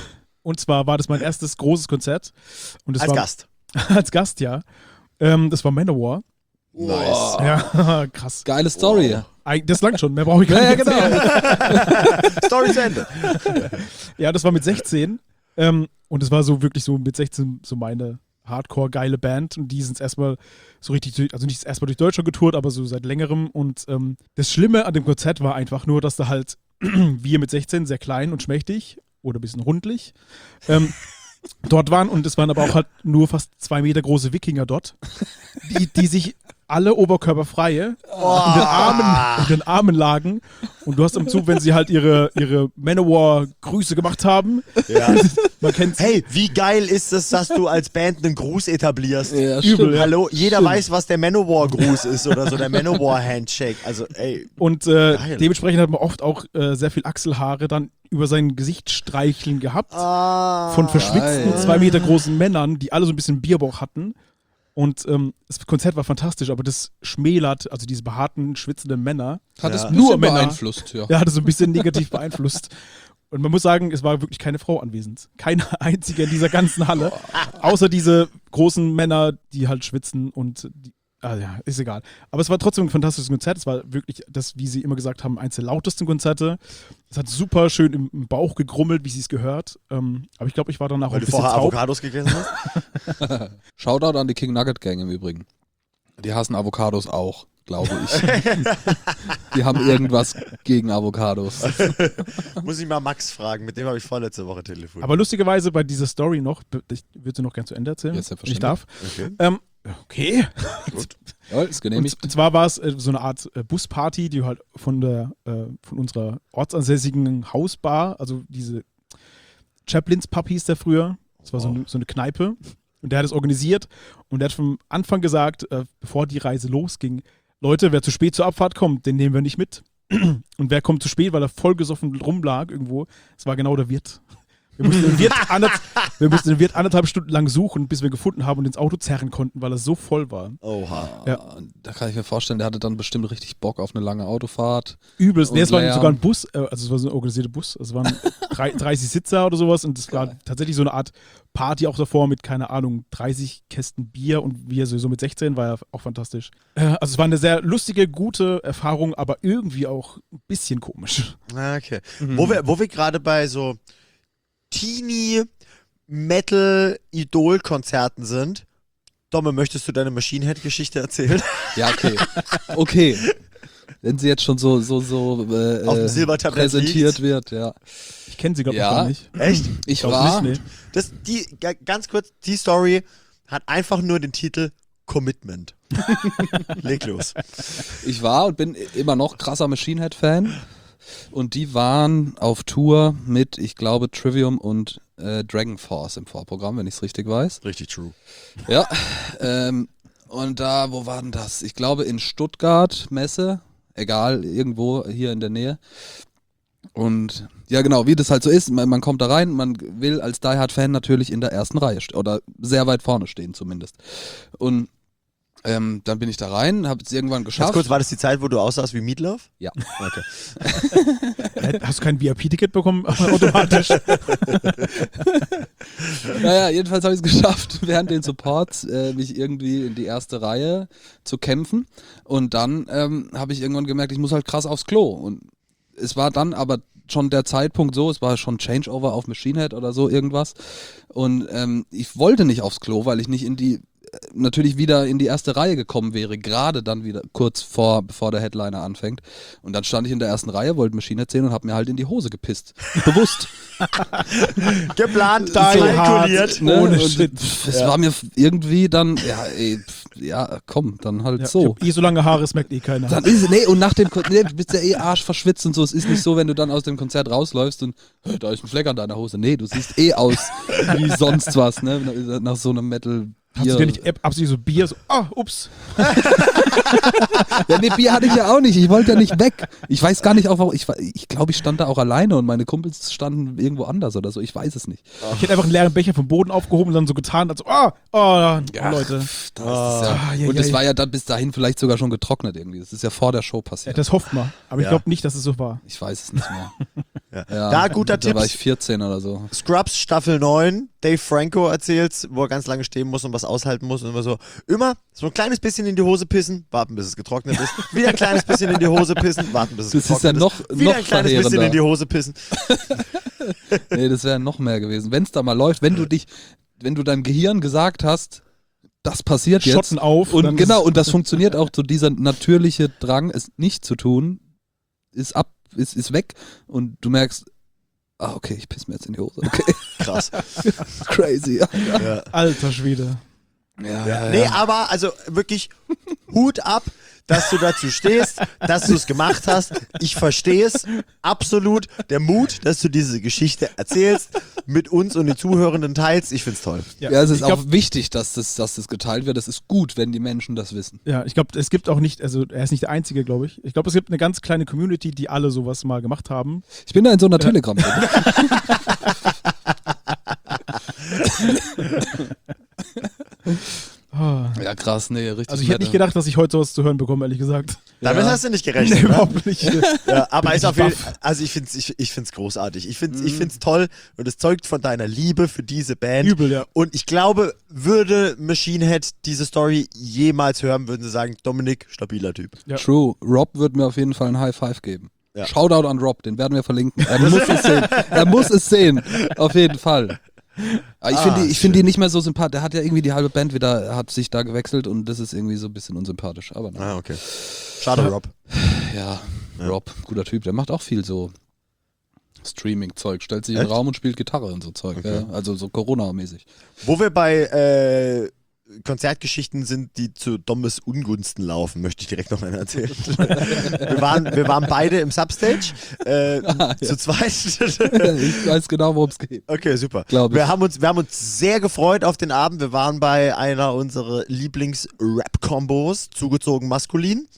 Und zwar war das mein erstes großes Konzert. Und das Als war, Gast. als Gast, ja. Ähm, das war Manowar. Nice. Ja, krass. Geile Story. Eig- Das langt schon, mehr brauche ich gar Ja, nicht ja, genau. erzählen. Story zu Ende. Ja, das war mit sechzehn. Ähm, und es war so wirklich so mit sechzehn so meine Hardcore-geile Band. Und die sind erstmal so richtig, durch- also nicht erstmal durch Deutschland getourt, aber so seit längerem. Und ähm, das Schlimme an dem Konzert war einfach nur, dass da halt wir mit sechzehn sehr klein und schmächtig oder ein bisschen rundlich ähm, dort waren. Und es waren aber auch halt nur fast zwei Meter große Wikinger dort, die, die sich alle oberkörperfreie Oh. in den Armen, in den Armen lagen. Und du hast im Zug, wenn sie halt ihre, ihre Manowar-Grüße gemacht haben, Ja. man kennt sie. Hey, wie geil ist es, dass du als Band einen Gruß etablierst? Ja, Übel, stimmt. ja. Hallo, jeder Stimmt. weiß, was der Manowar-Gruß ist oder so, der Manowar-Handshake. Also, ey, Und äh, Geil. dementsprechend hat man oft auch äh, sehr viel Achselhaare dann über sein Gesicht streicheln gehabt. ah, Von verschwitzten, Geil. zwei Meter großen Männern, die alle so ein bisschen Bierbauch hatten. Und ähm, das Konzert war fantastisch, aber das schmälert, also diese behaarten, schwitzenden Männer, Hat es Ja. ein Nur bisschen Männer. beeinflusst, ja. ja, hat es so ein bisschen negativ beeinflusst. Und man muss sagen, es war wirklich keine Frau anwesend. Keine einzige in dieser ganzen Halle. Außer diese großen Männer, die halt schwitzen und die, ah ja, ist egal. Aber es war trotzdem ein fantastisches Konzert. Es war wirklich das, wie sie immer gesagt haben, eins der lautesten Konzerte. Es hat super schön im, im Bauch gegrummelt, wie sie es gehört. Ähm, aber ich glaube, ich war danach auch weil ein du bisschen vorher taub. Avocados gegessen hast? Shoutout an die King Nugget Gang im Übrigen. Die hassen Avocados auch, glaube ich. Die haben irgendwas gegen Avocados. Muss ich mal Max fragen, mit dem habe ich vorletzte Woche telefoniert. Aber lustigerweise bei dieser Story noch, ich würde sie noch gerne zu Ende erzählen, Ja, wenn ich selbstverständlich. darf. Okay. Ähm, okay. Ja, ist Und, genehmigt. und zwar war es äh, so eine Art äh, Busparty, die halt von der äh, von unserer ortsansässigen Hausbar, also diese Chaplins Pub hieß der früher. Das war so, eine, so eine Kneipe. Und der hat es organisiert und der hat vom Anfang gesagt, äh, bevor die Reise losging, Leute, wer zu spät zur Abfahrt kommt, den nehmen wir nicht mit. Und wer kommt zu spät, weil er vollgesoffen rumlag irgendwo, das war genau der Wirt. Wir mussten, den Wirt anderth- wir mussten den Wirt anderthalb Stunden lang suchen, bis wir gefunden haben und ins Auto zerren konnten, weil er so voll war. Oha. Ja. Da kann ich mir vorstellen, der hatte dann bestimmt richtig Bock auf eine lange Autofahrt. Übelst. Nee, Und es war Lärm. sogar ein Bus, äh, also es war so ein organisierter Bus. Es waren drei, dreißig Sitzer oder sowas und es war tatsächlich so eine Art Party auch davor mit, keine Ahnung, dreißig Kästen Bier und wir sowieso mit sechzehn, war ja auch fantastisch. Äh, also es war eine sehr lustige, gute Erfahrung, aber irgendwie auch ein bisschen komisch. Ah, Okay. Mhm. Wo wir, wo wir gerade bei so Teenie-Metal-Idol-Konzerten sind. Domme, möchtest du deine Machine Head-Geschichte erzählen? Ja, okay. Okay. Wenn sie jetzt schon so, so, so äh, Auf dem äh, Silbertablett präsentiert liegt. wird, ja. Ich kenne sie, glaube ich, Ja. gar nicht. Echt? Ich Glaub war, nicht, nee. Das, die, ga- ganz kurz, die Story hat einfach nur den Titel Commitment. Leg los. ich war und bin immer noch krasser Machine Head Fan. Und die waren auf Tour mit, ich glaube, Trivium und äh, Dragon Force im Vorprogramm, wenn ich es richtig weiß. Richtig true. Ja. ähm, und da, wo war denn das? Ich glaube in Stuttgart, Messe. Egal, irgendwo hier in der Nähe. Und ja, genau, wie das halt so ist, man, man kommt da rein, man will als Die Hard Fan natürlich in der ersten Reihe stehen oder sehr weit vorne stehen zumindest. Und ähm, dann bin ich da rein, habe es irgendwann Ganz geschafft. kurz, war das die Zeit, wo du aussahst wie Meatloaf? Ja. Okay. Äh, Hast du kein V I P-Ticket bekommen automatisch? Naja, jedenfalls habe ich es geschafft, während den Supports äh, mich irgendwie in die erste Reihe zu kämpfen. Und dann ähm, habe ich irgendwann gemerkt, ich muss halt krass aufs Klo. Und es war dann aber schon der Zeitpunkt so, es war schon Changeover auf Machine Head oder so irgendwas. Und ähm, ich wollte nicht aufs Klo, weil ich nicht in die, natürlich wieder in die erste Reihe gekommen wäre, gerade dann wieder kurz vor, bevor der Headliner anfängt. Und dann stand ich in der ersten Reihe, wollte Machine Head sehen und habe mir halt in die Hose gepisst. Bewusst. Geplant, Die Hard. kalkuliert. Ne? Ohne Und Shit. pf, Es war mir f- irgendwie dann, ja, ey, pf, ja, komm, dann halt Ja, so. Ich hab eh so lange Haare, es merkt eh keiner. Dann ist es, nee, und nach dem Konzert, nee, du bist ja eh Arsch verschwitzt und so. Es ist nicht so, wenn du dann aus dem Konzert rausläufst und "Hä, da ist ein Fleck an deiner Hose. Nee, du siehst eh aus wie sonst was, ne? Nach so einem Metal. Hast du dir nicht ab- absichtlich so Bier, so, ah, ups. Ja, nee, Bier hatte ich ja auch nicht. Ich wollte ja nicht weg. Ich weiß gar nicht auch, warum. Ich, war- ich glaube, ich stand da auch alleine und meine Kumpels standen irgendwo anders oder so. Ich weiß es nicht. Ich hätte einfach einen leeren Becher vom Boden aufgehoben und dann so getan, als so, ah, oh, oh Leute. Pff, da ist es ja. Ah, ja, und ja, es ja. war ja dann bis dahin vielleicht sogar schon getrocknet irgendwie. Das ist ja vor der Show Ja, passiert. das hofft man. Aber ich Ja. glaube nicht, dass es so war. Ich weiß es nicht mehr. Ja. Ja, Da, guter da Tipp. war ich vierzehn oder so. Scrubs Staffel neun, Dave Franco erzählt, wo er ganz lange stehen muss und was aushalten muss und immer so, immer so ein kleines bisschen in die Hose pissen, warten bis es getrocknet ist, wieder ein kleines bisschen in die Hose pissen, warten bis es Das ist getrocknet ja noch, ist, wieder noch ein kleines bisschen verheerender. in die Hose pissen. Nee, das wäre noch mehr gewesen. Wenn es da mal läuft, wenn du dich, wenn du deinem Gehirn gesagt hast, das passiert jetzt. Schotten auf. Und dann genau, ist- und das funktioniert auch so, dieser natürliche Drang, es nicht zu tun, ist ab, ist, ist weg und du merkst, ah, okay, ich piss mir jetzt in die Hose. Okay, Krass. crazy. Ja, Ja. Alter Schwede. ja, Ja. ja. Nee, aber also wirklich Hut ab, dass du dazu stehst, dass du es gemacht hast. Ich verstehe es absolut. Der Mut, dass du diese Geschichte erzählst, mit uns und den Zuhörenden teilst, ich find's toll. Ja, es ist ich glaub, auch wichtig, dass das, dass das geteilt wird. Es ist gut, wenn die Menschen das wissen. Ja, ich glaube, es gibt auch nicht, also er ist nicht der Einzige, glaube ich. Ich glaube, es gibt eine ganz kleine Community, die alle sowas mal gemacht haben. Ich bin da in so einer Telegram-Gruppe. Ah. Ja, krass, nee, richtig. Also ich hätte nicht nett. gedacht, dass ich heute sowas zu hören bekomme, ehrlich gesagt. Damit Ja. hast du nicht Nee, gerechnet. ne? überhaupt nicht. Ja, aber Bin ist ich auf jeden baff. also ich find's, ich, ich find's großartig. Ich find's, ich find's toll und es zeugt von deiner Liebe für diese Band. Übel, ja. Und ich glaube, würde Machine Head diese Story jemals hören, würden sie sagen, Dominik, stabiler Typ. Ja. True. Rob wird mir auf jeden Fall ein High Five geben. Ja. Shoutout an Rob, den werden wir verlinken. Er muss es sehen. Er muss es sehen. Auf jeden Fall. Aber ich Ah, finde die, ich schön. find die nicht mehr so sympathisch. Der hat ja irgendwie die halbe Band wieder, hat sich da gewechselt und das ist irgendwie so ein bisschen unsympathisch. Aber na, Ah, okay. Schade, Rob. ja, Ja. Rob, guter Typ. Der macht auch viel so Streaming-Zeug. Stellt sich in den Echt? Raum und spielt Gitarre und so Zeug. Okay. Ja, also so Corona-mäßig. Wo wir bei äh, Konzertgeschichten sind, die zu Dommes Ungunsten laufen, möchte ich direkt noch eine erzählen. wir, waren, wir waren beide im Substage, äh, zu zweit. Ich weiß genau, worum es geht. Okay, super. Glaub ich. Wir haben, uns, wir haben uns sehr gefreut auf den Abend. Wir waren bei einer unserer Lieblings-Rap-Kombos, zugezogen maskulin.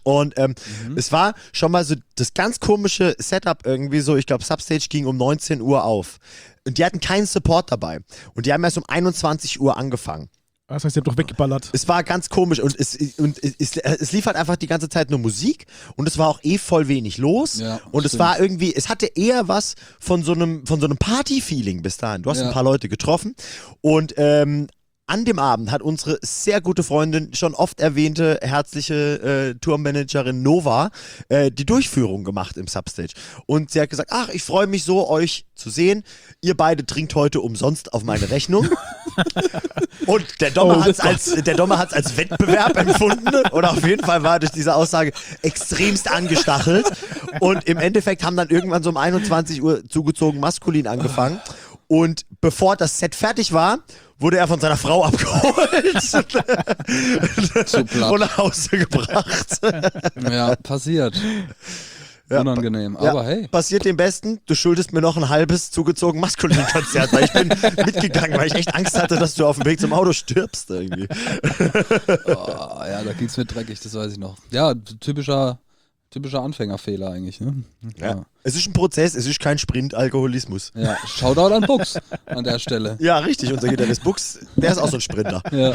Und ähm, Mhm. es war schon mal so das ganz komische Setup irgendwie so, ich glaube Substage ging um neunzehn Uhr auf. Und die hatten keinen Support dabei. Und die haben erst um einundzwanzig Uhr angefangen. Das heißt, ihr habt doch weggeballert. Es war ganz komisch und es, und es, es, es lief halt einfach die ganze Zeit nur Musik und es war auch eh voll wenig los. Ja, und es stimmt. war irgendwie, es hatte eher was von so einem, von so einem Party-Feeling bis dahin. Du hast Ja. ein paar Leute getroffen und ähm, an dem Abend hat unsere sehr gute Freundin, schon oft erwähnte herzliche äh, Tourmanagerin Nova, äh, die Durchführung gemacht im Substage. Und sie hat gesagt, ach, ich freue mich so, euch zu sehen. Ihr beide trinkt heute umsonst auf meine Rechnung. Und der Dommer Oh hat es als, der Dommer hat's als Wettbewerb empfunden. Oder auf jeden Fall war er durch diese Aussage extremst angestachelt. Und im Endeffekt haben dann irgendwann so um einundzwanzig Uhr zugezogen maskulin angefangen. Und bevor das Set fertig war, wurde er von seiner Frau abgeholt Zu platt. und nach Hause gebracht. Ja, passiert. Ja, Unangenehm. Ja, Aber hey. passiert dem Besten, du schuldest mir noch ein halbes zugezogen Maskulin-Konzert, weil ich bin mitgegangen, weil ich echt Angst hatte, dass du auf dem Weg zum Auto stirbst irgendwie. Oh, ja, da ging's mir dreckig, das weiß ich noch. Ja, typischer, typischer Anfängerfehler eigentlich. Ne? Ja. Es ist ein Prozess, es ist kein Sprint, Alkoholismus. Ja, Shoutout an Bux an der Stelle. Ja, richtig, unser Gitarrist Bux, der ist auch so ein Sprinter. Ja,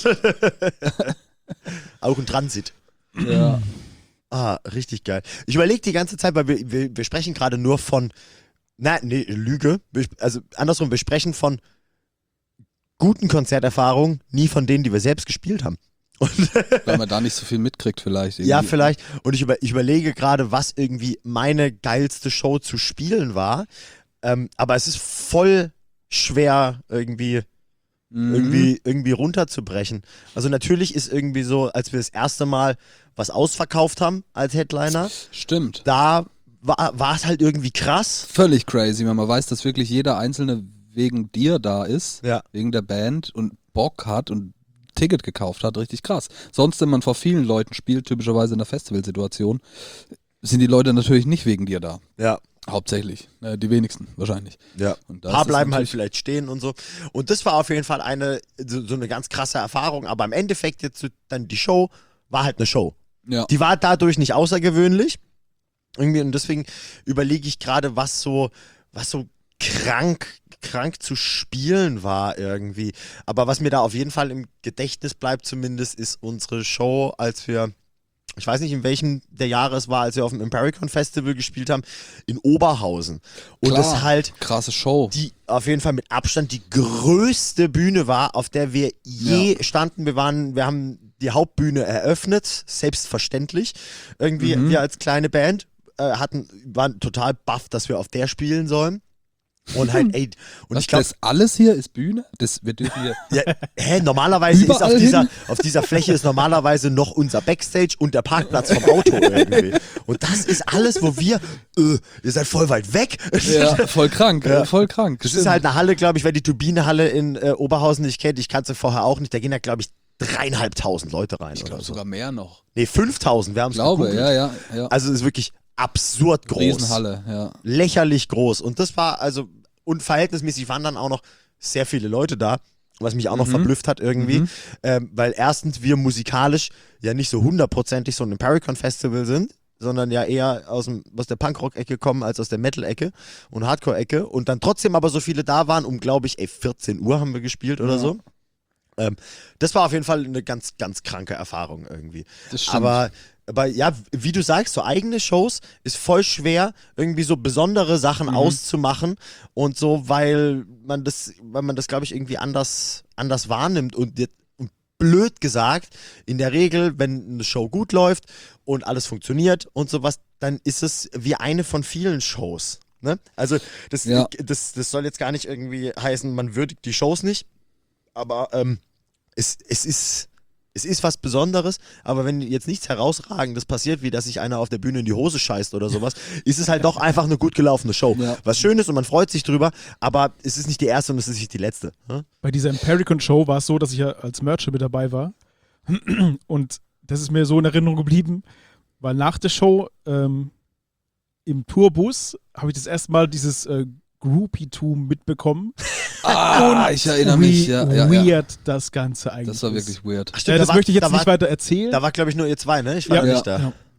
Auch ein Transit. ja. Ah, richtig geil. Ich überlege die ganze Zeit, weil wir, wir, wir sprechen gerade nur von, na, nee, Lüge. Wir, also andersrum, wir sprechen von guten Konzerterfahrungen, nie von denen, die wir selbst gespielt haben. Und Weil man da nicht so viel mitkriegt vielleicht. ja, irgendwie. vielleicht. Und ich, über, ich überlege gerade, was irgendwie meine geilste Show zu spielen war. Ähm, aber es ist voll schwer irgendwie, Mhm. irgendwie, irgendwie runterzubrechen. Also natürlich ist irgendwie so, als wir das erste Mal was ausverkauft haben als Headliner, Stimmt. da war, war es halt irgendwie krass. Völlig crazy, wenn man weiß, dass wirklich jeder Einzelne wegen dir da ist, Ja. wegen der Band und Bock hat und Ticket gekauft hat, richtig krass. Sonst, wenn man vor vielen Leuten spielt, typischerweise in der Festivalsituation, sind die Leute natürlich nicht wegen dir da. Ja. Hauptsächlich. Äh, die wenigsten wahrscheinlich. Ja. Und Ein das paar ist bleiben halt natürlich- vielleicht stehen und so. Und das war auf jeden Fall eine so, so eine ganz krasse Erfahrung. Aber im Endeffekt jetzt so, dann die Show war halt eine Show. Ja. Die war dadurch nicht außergewöhnlich. Irgendwie, und deswegen überlege ich gerade, was so, was so krank, krank zu spielen war irgendwie. Aber was mir da auf jeden Fall im Gedächtnis bleibt zumindest, ist unsere Show, als wir, ich weiß nicht in welchem der Jahre es war, als wir auf dem Impericon Festival gespielt haben, in Oberhausen. Und Klar, das halt krasse Show. die auf jeden Fall mit Abstand die größte Bühne war, auf der wir je standen. Wir waren, wir haben die Hauptbühne eröffnet, selbstverständlich. Irgendwie, Mhm. wir als kleine Band äh, hatten, waren total baff, dass wir auf der spielen sollen. Und halt, ey, und Was, ich glaube, das alles hier ist Bühne? Das, wir dürfen hier. ja, hä, normalerweise ist auf Überall dieser, hin? auf dieser Fläche ist normalerweise noch unser Backstage und der Parkplatz vom Auto irgendwie. Und das ist alles, wo wir, äh, ihr seid voll weit weg. Ja, voll krank, Ja. äh, voll krank. Das ist halt eine Halle, glaube ich, wer die Turbine-Halle in äh, Oberhausen nicht kennt, ich kannte sie vorher auch nicht, da gehen ja, glaube ich, dreieinhalbtausend Leute rein Ich oder glaube so. sogar mehr noch. Nee, fünftausend, wir haben Ich es glaube, gegoogelt. ja, ja, ja. Also es ist wirklich absurd groß. Riesenhalle, ja. Lächerlich groß. Und das war also, und verhältnismäßig waren dann auch noch sehr viele Leute da, was mich auch noch Mhm. verblüfft hat irgendwie. Mhm. Ähm, weil erstens wir musikalisch ja nicht so hundertprozentig so ein Impericon Festival sind, sondern ja eher aus, dem, aus der Punkrock-Ecke kommen als aus der Metal-Ecke und Hardcore-Ecke. Und dann trotzdem aber so viele da waren, um glaube ich, ey, vierzehn Uhr haben wir gespielt oder Ja. so. Ähm, das war auf jeden Fall eine ganz, ganz kranke Erfahrung irgendwie. Das stimmt. Aber, aber ja, wie du sagst, so eigene Shows ist voll schwer, irgendwie so besondere Sachen Mhm. auszumachen und so, weil man das, weil man das, glaube ich, irgendwie anders, anders wahrnimmt und, jetzt- und blöd gesagt, in der Regel, wenn eine Show gut läuft und alles funktioniert und sowas, dann ist es wie eine von vielen Shows. Ne? Also das, Ja. das, das soll jetzt gar nicht irgendwie heißen, man würdigt die Shows nicht, aber ähm, es, es, ist, es ist was Besonderes, aber wenn jetzt nichts Herausragendes passiert, wie dass sich einer auf der Bühne in die Hose scheißt oder sowas, ist es halt doch einfach eine gut gelaufene Show. Ja. Was schön ist und man freut sich drüber, aber es ist nicht die erste und es ist nicht die letzte. Ne? Bei dieser Impericon-Show war es so, dass ich ja als Mercher mit dabei war. Und das ist mir so in Erinnerung geblieben, weil nach der Show ähm, im Tourbus habe ich das erste Mal dieses äh, Groupie-Tum mitbekommen. Ah, ich erinnere mich, Wie ja, ja, weird ja. das Ganze eigentlich Das war ist. wirklich weird. Ach, Äh, stimmt, das da war- möchte ich jetzt da nicht war, weiter erzählen. Da war, glaube ich, nur ihr zwei, ne? Ich war Ja. nicht da. Ja.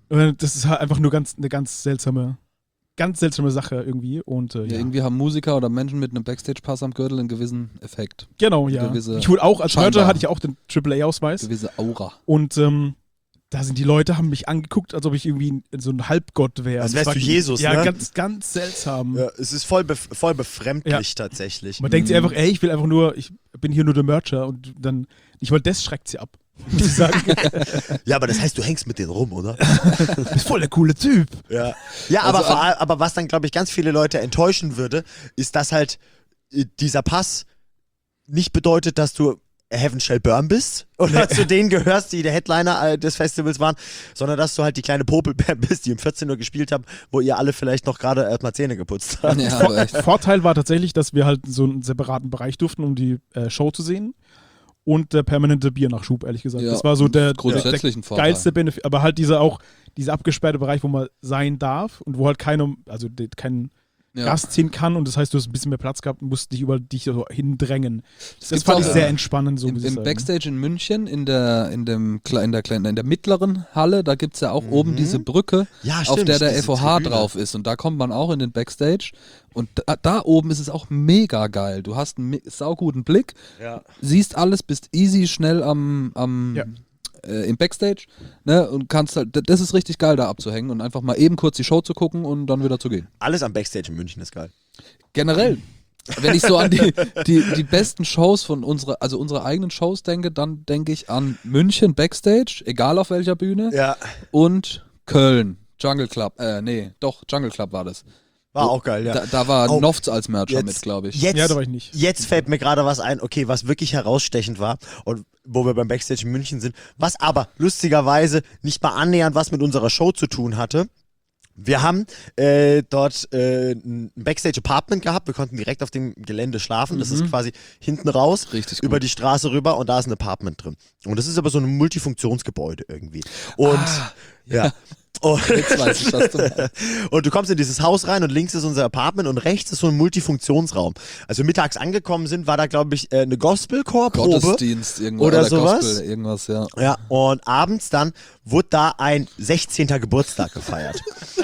Äh, Das ist halt einfach nur ganz, eine ganz seltsame, ganz seltsame Sache irgendwie. Und äh, Ja, ja. irgendwie haben Musiker oder Menschen mit einem Backstage-Pass am Gürtel einen gewissen Effekt. Genau, ja. gewisse- Ich wurde auch, als scheinbar. Merger hatte ich auch den Triple A-Ausweis. Gewisse Aura. Und ähm, da sind die Leute, haben mich angeguckt, als ob ich irgendwie so ein Halbgott wäre. Als Und es wärst war- du Jesus, Ja, ne? ganz, ganz seltsam. Ja, es ist voll, bef voll befremdlich tatsächlich. Man denkt sich einfach, ey, ich will einfach nur, ich bin hier nur der Mercher und dann, ich wollte, das schreckt sie ab. Die sagen, Ja, aber das heißt, du hängst mit denen rum, oder? du bist voll der coole Typ. Ja, ja Also aber, vor an- allem, aber was dann, glaube ich, ganz viele Leute enttäuschen würde, ist, dass halt äh, dieser Pass nicht bedeutet, dass du Heaven Shall Burn bist oder zu denen gehörst, die der Headliner äh, des Festivals waren, sondern dass du halt die kleine Popelband bist, die um vierzehn Uhr gespielt haben, wo ihr alle vielleicht noch gerade erstmal Zähne geputzt habt. Ja, aber echt. Vorteil war tatsächlich, dass wir halt so einen separaten Bereich durften, um die äh, Show zu sehen. Und der permanente Biernachschub, ehrlich gesagt. Ja, das war so der, der, grundsätzlich der ein Vorteil. geilste Benefit. Aber halt dieser auch, dieser abgesperrte Bereich, wo man sein darf und wo halt keiner, also de- kein Ja. Gast hin kann. Und das heißt, du hast ein bisschen mehr Platz gehabt und musst dich über dich so hindrängen. Das, gibt's fand auch, ich sehr äh, entspannend, so Im, muss ich im sagen. Backstage in München, in der, in dem, Kle- in der, kleinen, in der mittleren Halle, da gibt es ja auch oben diese Brücke, Ja, auf stimmt, der der diese F O H Tribüne. drauf ist. Und da kommt man auch in den Backstage. Und da, da oben ist es auch mega geil. Du hast einen mi- sauguten Blick, Ja. siehst alles, bist easy schnell am, am Ja. äh, im Backstage, ne, und kannst halt, d- das ist richtig geil, da abzuhängen und einfach mal eben kurz die Show zu gucken und dann wieder zu gehen. Alles am Backstage in München ist geil. Generell, wenn ich so an die, die, die besten Shows von unserer, also unsere eigenen Shows denke, dann denke ich an München Backstage, egal auf welcher Bühne, Ja, und Köln, Jungle Club, äh, nee, doch, Jungle Club war das. war auch geil, ja. Da, da war Oh, Nofts als Mercher mit, glaube ich. Jetzt, Ja, da war ich nicht. Jetzt fällt mir gerade was ein, okay, was wirklich herausstechend war und wo wir beim Backstage in München sind, was aber lustigerweise nicht mal annähernd was mit unserer Show zu tun hatte. Wir haben äh, dort äh, ein Backstage-Apartment gehabt, wir konnten direkt auf dem Gelände schlafen, das ist quasi hinten raus, Richtig über gut. die Straße rüber und da ist ein Apartment drin. Und das ist aber so ein Multifunktionsgebäude irgendwie. Und ja. Und, Jetzt weiß ich, was du meinst. und du kommst in dieses Haus rein und links ist unser Apartment und rechts ist so ein Multifunktionsraum. Als wir mittags angekommen sind, war da, glaube ich, äh, eine Gospelchor-Probe. Gottesdienst irgendwas. Oder Oder sowas? Gospel, irgendwas, ja. Ja, und abends dann wurde da ein sechzehnten Geburtstag gefeiert.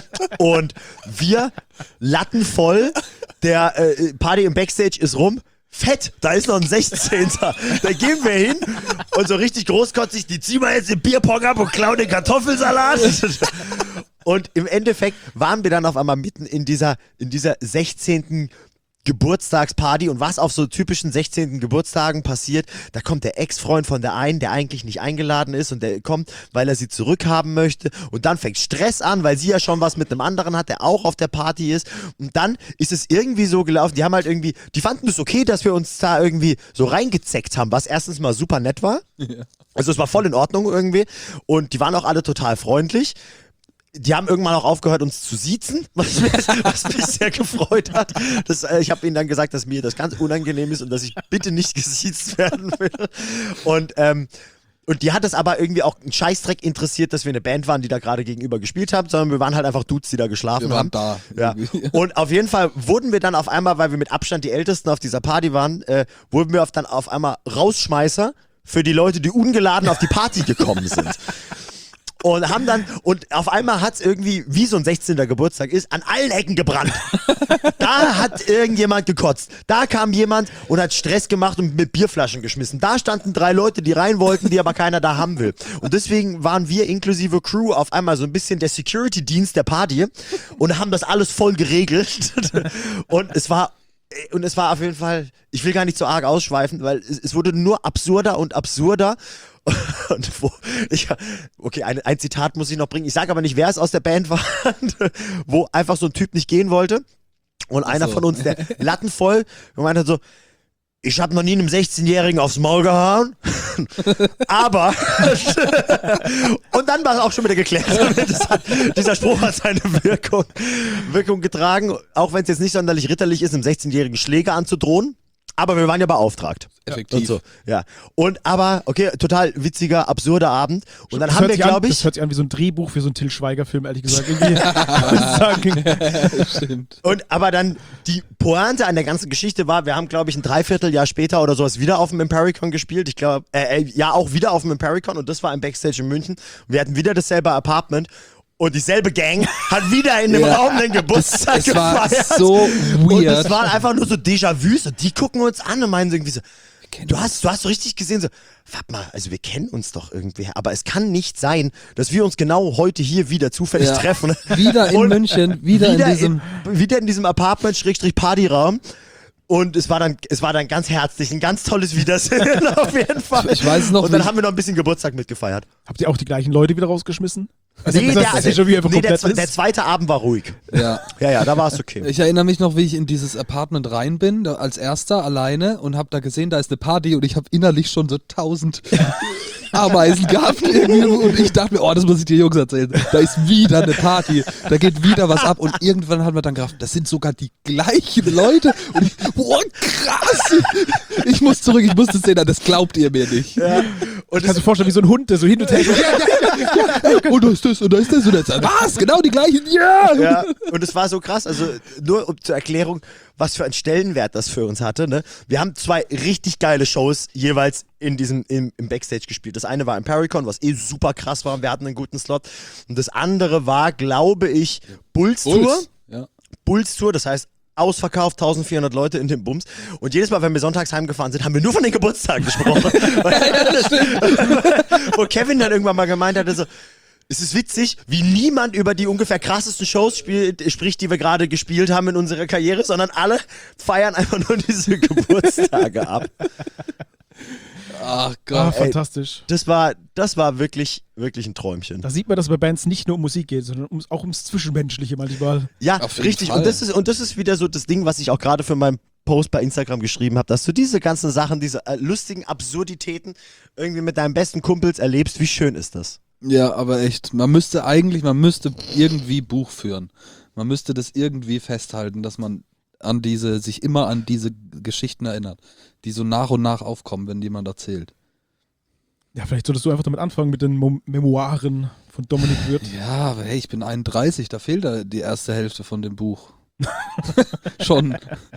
Und wir lattenvoll, der äh, Party im Backstage ist rum. Fett, da ist noch ein sechzehnten Da gehen wir hin und so richtig großkotzig, die ziehen wir jetzt den Bierpong ab und klauen den Kartoffelsalat. Und im Endeffekt waren wir dann auf einmal mitten in dieser, in dieser sechzehnten Geburtstagsparty und was auf so typischen sechzehnten Geburtstagen passiert, da kommt der Ex-Freund von der einen, der eigentlich nicht eingeladen ist und der kommt, weil er sie zurückhaben möchte und dann fängt Stress an, weil sie ja schon was mit einem anderen hat, der auch auf der Party ist und dann ist es irgendwie so gelaufen, die haben halt irgendwie, die fanden es okay, dass wir uns da irgendwie so reingezeckt haben, was erstens mal super nett war, also es war voll in Ordnung irgendwie und die waren auch alle total freundlich. Die haben irgendwann auch aufgehört, uns zu siezen, was mich, was mich sehr gefreut hat. Das, äh, ich habe ihnen dann gesagt, dass mir das ganz unangenehm ist und dass ich bitte nicht gesiezt werden will. Und, ähm, und die hat es aber irgendwie auch einen Scheißdreck interessiert, dass wir eine Band waren, die da gerade gegenüber gespielt haben, sondern wir waren halt einfach Dudes, die da geschlafen Wir waren haben. da. Ja. irgendwie. Und auf jeden Fall wurden wir dann auf einmal, weil wir mit Abstand die Ältesten auf dieser Party waren, äh, wurden wir auf, dann auf einmal Rausschmeißer für die Leute, die ungeladen auf die Party gekommen sind. Und haben dann, und auf einmal hat es irgendwie, wie so ein sechzehnten Geburtstag ist, an allen Ecken gebrannt. Da hat irgendjemand gekotzt. Da kam jemand und hat Stress gemacht und mit Bierflaschen geschmissen. Da standen drei Leute, die rein wollten, die aber keiner da haben will. Und deswegen waren wir inklusive Crew auf einmal so ein bisschen der Security-Dienst der Party und haben das alles voll geregelt. Und es war Und es war auf jeden Fall, ich will gar nicht so arg ausschweifen, weil es, es wurde nur absurder und absurder. Und wo ich, okay, ein, ein Zitat muss ich noch bringen. Ich sage aber nicht, wer es aus der Band war, wo einfach so ein Typ nicht gehen wollte. Und einer so. von uns, der lattenvoll, gemeint hat so, ich habe noch nie einem sechzehnjährigen aufs Maul gehauen, aber und dann war es auch schon wieder geklärt. Das hat, dieser Spruch hat seine Wirkung, Wirkung getragen, auch wenn es jetzt nicht sonderlich ritterlich ist, einem sechzehnjährigen Schläger anzudrohen. Aber wir waren ja beauftragt. Effektiv. Und so, ja. Und aber, okay, total witziger, absurder Abend. Und dann Das haben hört wir, sich an- glaube Das ich, hört sich an wie so ein Drehbuch für so einen Till Schweiger-Film, ehrlich gesagt. Irgendwie sagen, Stimmt. und aber dann die Pointe an der ganzen Geschichte war, wir haben, glaube ich, ein Dreivierteljahr später oder sowas wieder auf dem Impericon gespielt. Ich glaube, äh, äh, ja, auch wieder auf dem Impericon und das war im Backstage in München. Wir hatten wieder dasselbe Apartment. Und dieselbe Gang hat wieder in dem Ja. Raum den Geburtstag Es war gefeiert. so Und weird. es waren einfach nur so Déjà-vus. Und die gucken uns an und meinen so irgendwie so, du hast, du hast so richtig gesehen, so, warte mal, also wir kennen uns doch irgendwie, aber es kann nicht sein, dass wir uns genau heute hier wieder zufällig Ja. treffen. Wieder in Und München, wieder, wieder in diesem... in, wieder in diesem Apartment-Partyraum. Und es war dann, es war dann ganz herzlich, ein ganz tolles Wiedersehen auf jeden Fall. Ich weiß noch, Und wie dann ich- haben wir noch ein bisschen Geburtstag mitgefeiert. Habt ihr auch die gleichen Leute wieder rausgeschmissen? Also Nee, ihr habt gesagt, dass ihr schon wieder einfach nee der, komplett zwe- ist? der zweite Abend war ruhig. Ja. Ja, ja, da war es okay. Ich erinnere mich noch, wie ich in dieses Apartment rein bin, da als erster alleine und habe da gesehen, da ist eine Party und ich habe innerlich schon so tausend Ameisen gehabt irgendwie und ich dachte mir, oh, das muss ich dir Jungs erzählen. Da ist wieder eine Party, da geht wieder was ab und irgendwann hat man dann gedacht, das sind sogar die gleichen Leute und ich, boah, krass. Ich muss zurück, ich muss das sehen, das glaubt ihr mir nicht. Ja. Und Kannst du dir vorstellen, wie so ein Hund, der so hin und her so, ja, ja, ja, ja. Und da ist das und da ist das und das. Was? Genau die gleichen? Ja! Ja, und es war so krass, also nur um zur Erklärung, was für einen Stellenwert das für uns hatte. Ne? Wir haben zwei richtig geile Shows jeweils in diesem, im, im Backstage gespielt. Das eine war im Paracon, was eh super krass war, wir hatten einen guten Slot. Und das andere war, glaube ich, Bulls Tour. Bulls. Ja. Bulls Tour, das heißt ausverkauft, eintausendvierhundert Leute in dem Bums. Und jedes Mal, wenn wir sonntags heimgefahren sind, haben wir nur von den Geburtstagen gesprochen. Wo Kevin dann irgendwann mal gemeint hatte, so, es ist witzig, wie niemand über die ungefähr krassesten Shows spielt, spricht, die wir gerade gespielt haben in unserer Karriere, sondern alle feiern einfach nur diese Geburtstage ab. Ach Ah, Gott. fantastisch. Das war, das war wirklich, wirklich ein Träumchen. Da sieht man, dass bei Bands nicht nur um Musik geht, sondern ums, auch ums Zwischenmenschliche manchmal. Ja, Auf jeden richtig. Fall. Und das, ist, und das ist wieder so das Ding, was ich auch gerade für meinen Post bei Instagram geschrieben habe, dass du diese ganzen Sachen, diese äh, lustigen Absurditäten irgendwie mit deinen besten Kumpels erlebst. Wie schön ist das? Ja, aber echt, man müsste eigentlich, man müsste irgendwie Buch führen. Man müsste das irgendwie festhalten, dass man an diese, sich immer an diese Geschichten erinnert, die so nach und nach aufkommen, wenn jemand erzählt. Ja, vielleicht solltest du einfach damit anfangen mit den Mo Memoiren von Dominik Würth. Ja, aber hey, ich bin einunddreißig, da fehlt da die erste Hälfte von dem Buch. Schon.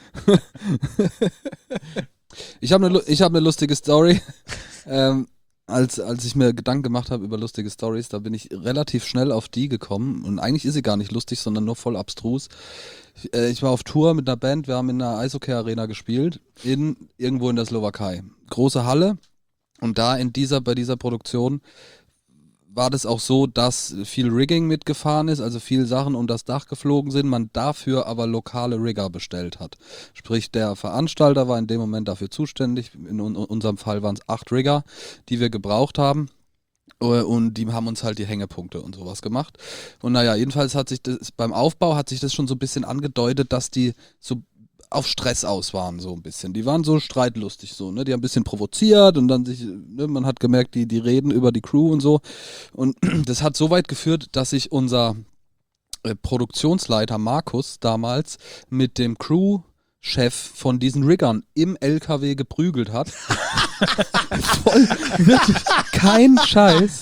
Ich habe eine ich hab ne lustige Story. Ähm, als, als ich mir Gedanken gemacht habe über lustige Stories, da bin ich relativ schnell auf die gekommen. Und eigentlich ist sie gar nicht lustig, sondern nur voll abstrus. Ich, äh, ich war auf Tour mit einer Band, wir haben in einer Eishockey-Arena gespielt, in, irgendwo in der Slowakei. Große Halle. Und da in dieser, bei dieser Produktion war das auch so, dass viel Rigging mitgefahren ist, also viel Sachen um das Dach geflogen sind, man dafür aber lokale Rigger bestellt hat. Sprich, der Veranstalter war in dem Moment dafür zuständig. In un unserem Fall waren es acht Rigger, die wir gebraucht haben. Und die haben uns halt die Hängepunkte und sowas gemacht. Und naja, jedenfalls hat sich das, beim Aufbau hat sich das schon so ein bisschen angedeutet, dass die so auf Stress aus waren, so ein bisschen. Die waren so streitlustig, so, ne? Die haben ein bisschen provoziert und dann sich, ne, man hat gemerkt, die, die reden über die Crew und so. Und das hat so weit geführt, dass sich unser äh, Produktionsleiter Markus damals mit dem Crew-Chef von diesen Riggern im L K W geprügelt hat. Voll, wirklich, kein Scheiß.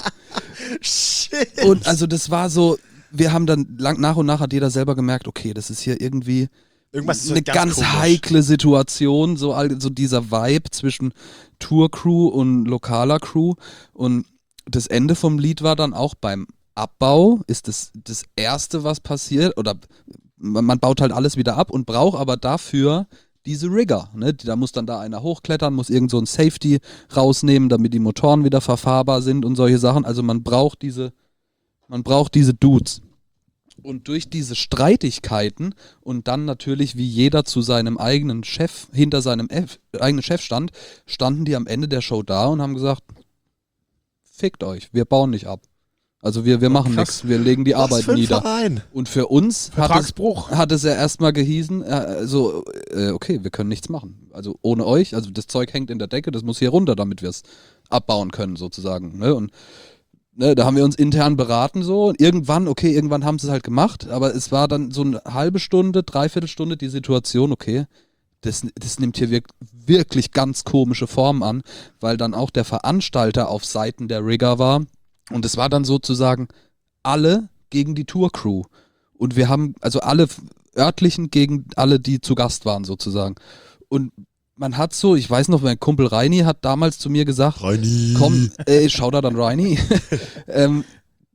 Shit. Und also das war so, wir haben dann lang, nach und nach hat jeder selber gemerkt, okay, das ist hier irgendwie Irgendwas ist eine ganz ganz, komisch. heikle Situation, so, all- so dieser Vibe zwischen Tour-Crew und lokaler Crew. Und das Ende vom Lied war dann auch beim Abbau, ist das das Erste, was passiert, oder man, man baut halt alles wieder ab und braucht aber dafür diese Rigger, ne? Da muss dann da einer hochklettern, muss irgend so ein Safety rausnehmen, damit die Motoren wieder verfahrbar sind und solche Sachen. Also man braucht diese, man braucht diese Dudes. Und durch diese Streitigkeiten und dann natürlich, wie jeder zu seinem eigenen Chef, hinter seinem F, eigenen Chef stand, standen die am Ende der Show da und haben gesagt, fickt euch, wir bauen nicht ab. Also wir, wir machen krass. nichts, wir legen die Was Arbeit für ein nieder. Verein. Und für uns hat es, Vertragsbruch. hat es ja erstmal gehießen, äh, also, äh, okay, wir können nichts machen. Also ohne euch, also das Zeug hängt in der Decke, das muss hier runter, damit wir es abbauen können, sozusagen. Ne? Und ne, da haben wir uns intern beraten so und irgendwann, okay, irgendwann haben sie es halt gemacht, aber es war dann so eine halbe Stunde, dreiviertel Stunde die Situation, okay, das, das nimmt hier wirk wirklich ganz komische Formen an, weil dann auch der Veranstalter auf Seiten der Rigger war und es war dann sozusagen alle gegen die Tour-Crew und wir haben, also alle örtlichen gegen alle, die zu Gast waren sozusagen und man hat so, ich weiß noch, mein Kumpel Reini hat damals zu mir gesagt, Reini. komm, ey, schau da dann Reini. ähm,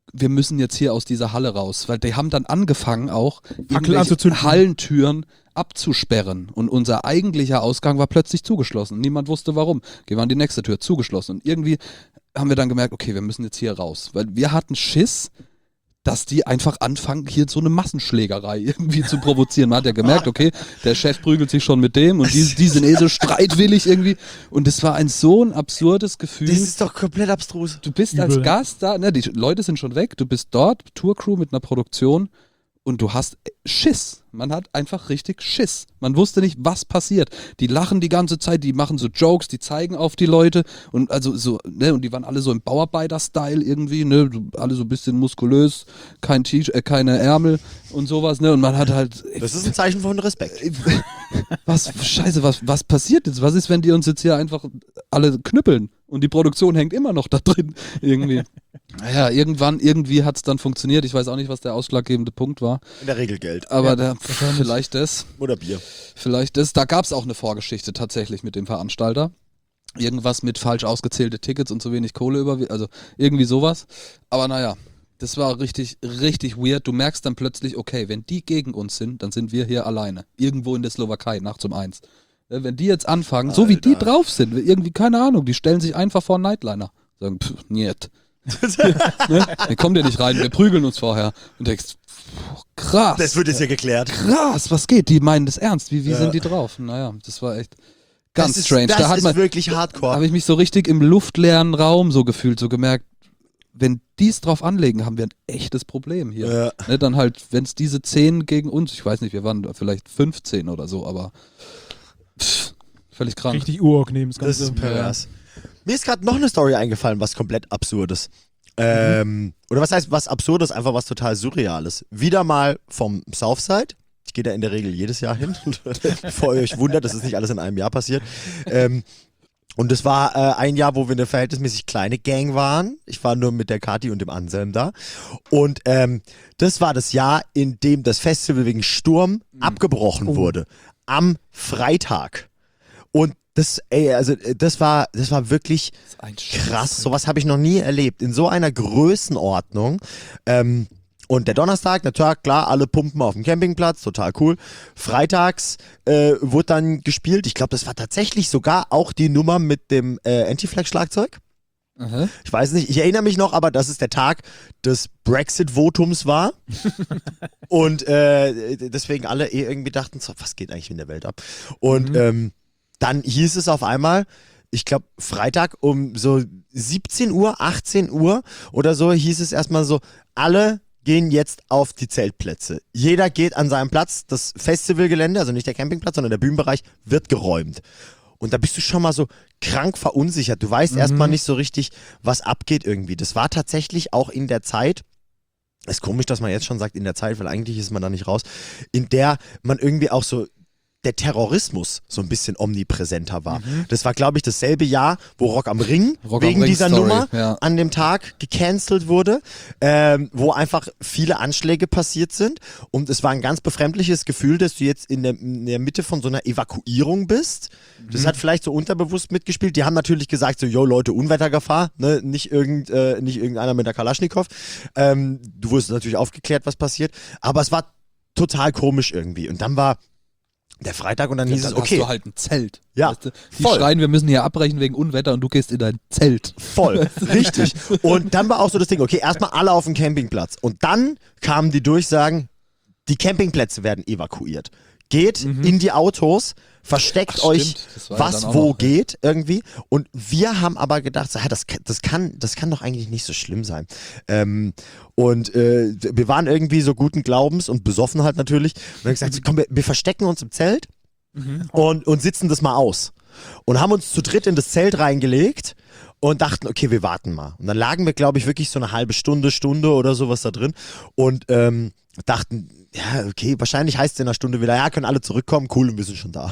wir müssen jetzt hier aus dieser Halle raus, weil die haben dann angefangen auch, Fackel anzuzünden. Hallentüren abzusperren und unser eigentlicher Ausgang war plötzlich zugeschlossen. Niemand wusste warum. Gehen wir an die nächste Tür, zugeschlossen. Und irgendwie haben wir dann gemerkt, okay, wir müssen jetzt hier raus, weil wir hatten Schiss, dass die einfach anfangen, hier so eine Massenschlägerei irgendwie zu provozieren. Man hat ja gemerkt, okay, der Chef prügelt sich schon mit dem und die, die sind eh so streitwillig irgendwie. Und es war ein so ein absurdes Gefühl. Das ist doch komplett abstrus. Du bist Übel. als Gast da, ne, die Leute sind schon weg, du bist dort, Tourcrew mit einer Produktion und du hast Schiss. Man hat einfach richtig Schiss. Man wusste nicht, was passiert. Die lachen die ganze Zeit, die machen so Jokes, die zeigen auf die Leute und also so, ne, und die waren alle so im Bauarbeiter-Style irgendwie, ne, alle so ein bisschen muskulös, kein T-Shirt, äh, keine Ärmel und sowas, ne, und man hat halt. Das ist ein Zeichen von Respekt. Was, scheiße, was, was passiert jetzt? Was ist, wenn die uns jetzt hier einfach alle knüppeln und die Produktion hängt immer noch da drin irgendwie? Naja, irgendwann, irgendwie hat es dann funktioniert. Ich weiß auch nicht, was der ausschlaggebende Punkt war. In der Regel Geld. Aber Ja, da, pff, vielleicht das. Oder Bier. Vielleicht das. Da gab es auch eine Vorgeschichte tatsächlich mit dem Veranstalter. Irgendwas mit falsch ausgezählte Tickets und zu wenig Kohle über, also irgendwie sowas. Aber naja, das war richtig, richtig weird. Du merkst dann plötzlich, okay, wenn die gegen uns sind, dann sind wir hier alleine. Irgendwo in der Slowakei, nachts um eins. Ja, wenn die jetzt anfangen, so wie die Alter. drauf sind, irgendwie, keine Ahnung, die stellen sich einfach vor einen Nightliner. Sagen, pff, niet. Ne? Wir kommen dir nicht rein, wir prügeln uns vorher. Und denkst, pff, krass. Das wird jetzt hier geklärt. Krass, was geht? Die meinen das ernst. Wie, wie Ja. sind die drauf? Naja, das war echt ganz das ist, strange. Das da hat ist man, wirklich hardcore. habe ich mich so richtig im luftleeren Raum so gefühlt, so gemerkt, wenn die es drauf anlegen, haben wir ein echtes Problem hier. Ja. Ne, dann halt, wenn es diese zehn gegen uns, ich weiß nicht, wir waren vielleicht fünfzehn oder so, aber pff, völlig krank. Richtig unangenehm, das Das Ganze. ist pervers. Mir ist gerade noch eine Story eingefallen, was komplett absurdes. Ähm, oder was heißt was Absurdes? Einfach was total Surreales. Wieder mal vom Southside. Ich gehe da in der Regel jedes Jahr hin. Bevor ihr euch wundert, das ist nicht alles in einem Jahr passiert. Ähm, und es war äh, ein Jahr, wo wir eine verhältnismäßig kleine Gang waren. Ich war nur mit der Kathi und dem Anselm da. Und ähm, das war das Jahr, in dem das Festival wegen Sturm abgebrochen wurde. Am Freitag. Und das, ey, also das war, das war wirklich Das ist ein krass. Sowas habe ich noch nie erlebt. In so einer Größenordnung. Ähm, und der Donnerstag, natürlich, klar, alle pumpen auf dem Campingplatz, total cool. Freitags äh, wurde dann gespielt. Ich glaube, das war tatsächlich sogar auch die Nummer mit dem äh, Anti-Flag-Schlagzeug. Aha. Ich weiß nicht, ich erinnere mich noch, aber dass es der Tag des Brexit-Votums war. Und äh, deswegen alle eh irgendwie dachten, so, was geht eigentlich in der Welt ab? Und Mhm. ähm, dann hieß es auf einmal, ich glaube, Freitag um so siebzehn Uhr, achtzehn Uhr oder so, hieß es erstmal so, alle gehen jetzt auf die Zeltplätze. Jeder geht an seinen Platz, das Festivalgelände, also nicht der Campingplatz, sondern der Bühnenbereich, wird geräumt. Und da bist du schon mal so krank verunsichert. Du weißt Mhm. erstmal nicht so richtig, was abgeht irgendwie. Das war tatsächlich auch in der Zeit, ist komisch, dass man jetzt schon sagt in der Zeit, weil eigentlich ist man da nicht raus, in der man irgendwie auch so der Terrorismus so ein bisschen omnipräsenter war. Das war, glaube ich, dasselbe Jahr, wo Rock am Ring Rock am wegen Ring dieser Story, Nummer ja. an dem Tag gecancelt wurde, ähm, wo einfach viele Anschläge passiert sind. Und es war ein ganz befremdliches Gefühl, dass du jetzt in der, in der Mitte von so einer Evakuierung bist. Das hat vielleicht so unterbewusst mitgespielt. Die haben natürlich gesagt, so, yo Leute, Unwettergefahr, ne? nicht, irgend, äh, nicht irgendeiner mit der Kalaschnikow. Ähm, du wurdest natürlich aufgeklärt, was passiert. Aber es war total komisch irgendwie. Und dann war der Freitag und dann Ja, hieß dann es, okay, hast du halt ein Zelt. Ja, Weißt du? Die voll. schreien, wir müssen hier abbrechen wegen Unwetter und du gehst in dein Zelt. voll, richtig. Und dann war auch so das Ding, okay, erstmal alle auf den Campingplatz. Und dann kamen die Durchsagen, die Campingplätze werden evakuiert. Geht in die Autos, versteckt Ach, euch, stimmt. Das war ja was dann auch wo noch, ja. geht irgendwie. Und wir haben aber gedacht, so, ja, das, kann- das, kann, das kann doch eigentlich nicht so schlimm sein. Ähm, und äh, wir waren irgendwie so guten Glaubens und besoffen halt natürlich. Und haben gesagt, so, komm, wir, wir verstecken uns im Zelt und, und sitzen das mal aus. Und haben uns zu dritt in das Zelt reingelegt und dachten, okay, wir warten mal. Und dann lagen wir, glaube ich, wirklich so eine halbe Stunde, Stunde oder sowas da drin und ähm, dachten, ja, okay, wahrscheinlich heißt es in einer Stunde wieder, ja, können alle zurückkommen, cool, und wir sind schon da.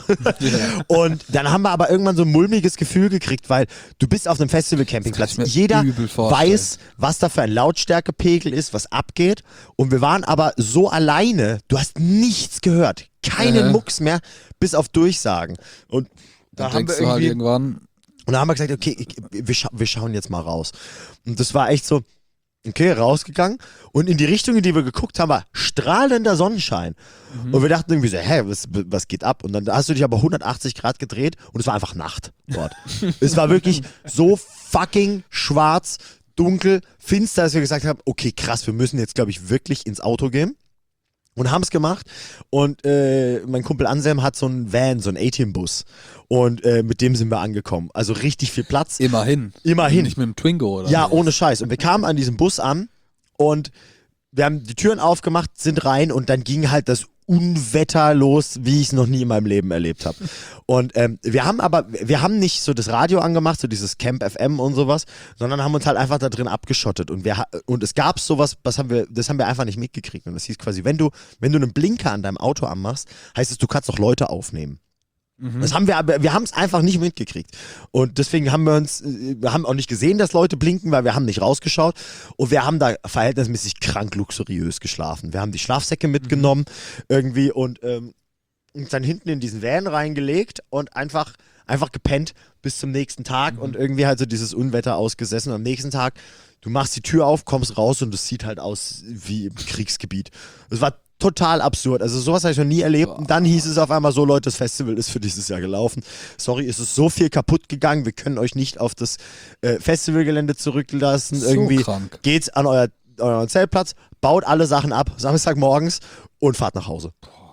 Und dann haben wir aber irgendwann so ein mulmiges Gefühl gekriegt, weil du bist auf einem Festival-Campingplatz. Das kann ich mir Jeder übel vorstellen. weiß, was da für ein Lautstärkepegel ist, was abgeht. Und wir waren aber so alleine, du hast nichts gehört. Keinen Äh. Mucks mehr, bis auf Durchsagen. Und da Dann haben denkst wir du halt irgendwie irgendwann, und da haben wir gesagt, okay, ich, wir, scha wir schauen jetzt mal raus. Und das war echt so, Okay, rausgegangen und in die Richtung, in die wir geguckt haben, war strahlender Sonnenschein. Mhm. Und wir dachten irgendwie so, hä, was, was geht ab? Und dann hast du dich aber hundertachtzig Grad gedreht und es war einfach Nacht dort. Es war wirklich so fucking schwarz, dunkel, finster, dass wir gesagt haben, okay, krass, wir müssen jetzt, glaube ich, wirklich ins Auto gehen. Und haben es gemacht und äh, mein Kumpel Anselm hat so einen Van, so einen A-Team-Bus und äh, mit dem sind wir angekommen. Also richtig viel Platz. Immerhin. Immerhin. Nicht mit dem Twingo oder Ja, so. ohne Scheiß. Und wir kamen an diesem Bus an und wir haben die Türen aufgemacht, sind rein und dann ging halt das Unwetter los, wie ich es noch nie in meinem Leben erlebt habe. Und ähm, wir haben aber, wir haben nicht so das Radio angemacht, so dieses Camp F M und sowas, sondern haben uns halt einfach da drin abgeschottet. Und wir und es gab sowas, was haben wir, das haben wir einfach nicht mitgekriegt. Und das hieß quasi, wenn du, wenn du einen Blinker an deinem Auto anmachst, heißt es, du kannst auch Leute aufnehmen. Mhm. Das haben wir, aber wir haben es einfach nicht mitgekriegt. Und deswegen haben wir uns, wir haben auch nicht gesehen, dass Leute blinken, weil wir haben nicht rausgeschaut. Und wir haben da verhältnismäßig krank luxuriös geschlafen. Wir haben die Schlafsäcke mitgenommen mhm. irgendwie und ähm, uns dann hinten in diesen Van reingelegt und einfach, einfach gepennt bis zum nächsten Tag mhm. und irgendwie halt so dieses Unwetter ausgesessen. Und am nächsten Tag, du machst die Tür auf, kommst raus und es sieht halt aus wie im Kriegsgebiet. Es war total absurd. Also sowas habe ich noch nie erlebt. Und dann hieß es auf einmal so, Leute, das Festival ist für dieses Jahr gelaufen. Sorry, es ist so viel kaputt gegangen. Wir können euch nicht auf das äh, Festivalgelände zurücklassen. So Irgendwie krank. geht's an euer, euren Zeltplatz, baut alle Sachen ab, Samstagmorgens und fahrt nach Hause.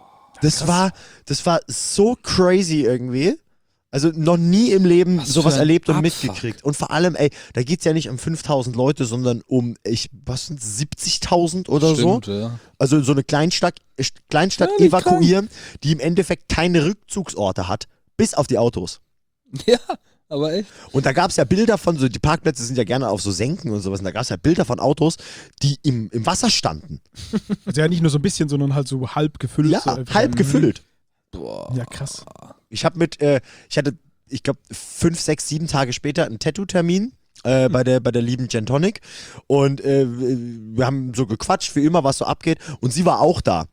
Das war, das war so crazy irgendwie. Also noch nie im Leben Was sowas für ein erlebt und Abfuck. mitgekriegt. Und vor allem, ey, da geht's ja nicht um fünftausend Leute, sondern um, ich, was sind siebzigtausend oder Stimmt, so? ja. Also so eine Kleinstadt, Kleinstadt Ja, die evakuieren, die im Endeffekt keine Rückzugsorte hat, bis auf die Autos. Ja, aber echt. Und da gab's ja Bilder von, so die Parkplätze sind ja gerne auf so Senken und sowas, und da gab's ja Bilder von Autos, die im, im Wasser standen. Also ja, nicht nur so ein bisschen, sondern halt so halb gefüllt. Ja, so einfach halb so. gefüllt. Boah. Ja, krass. Ich habe mit, äh, ich hatte, ich glaube, fünf, sechs, sieben Tage später einen Tattoo-Termin äh, bei, der, bei der lieben Gentonic. Und äh, wir haben so gequatscht, wie immer, was so abgeht. Und sie war auch da.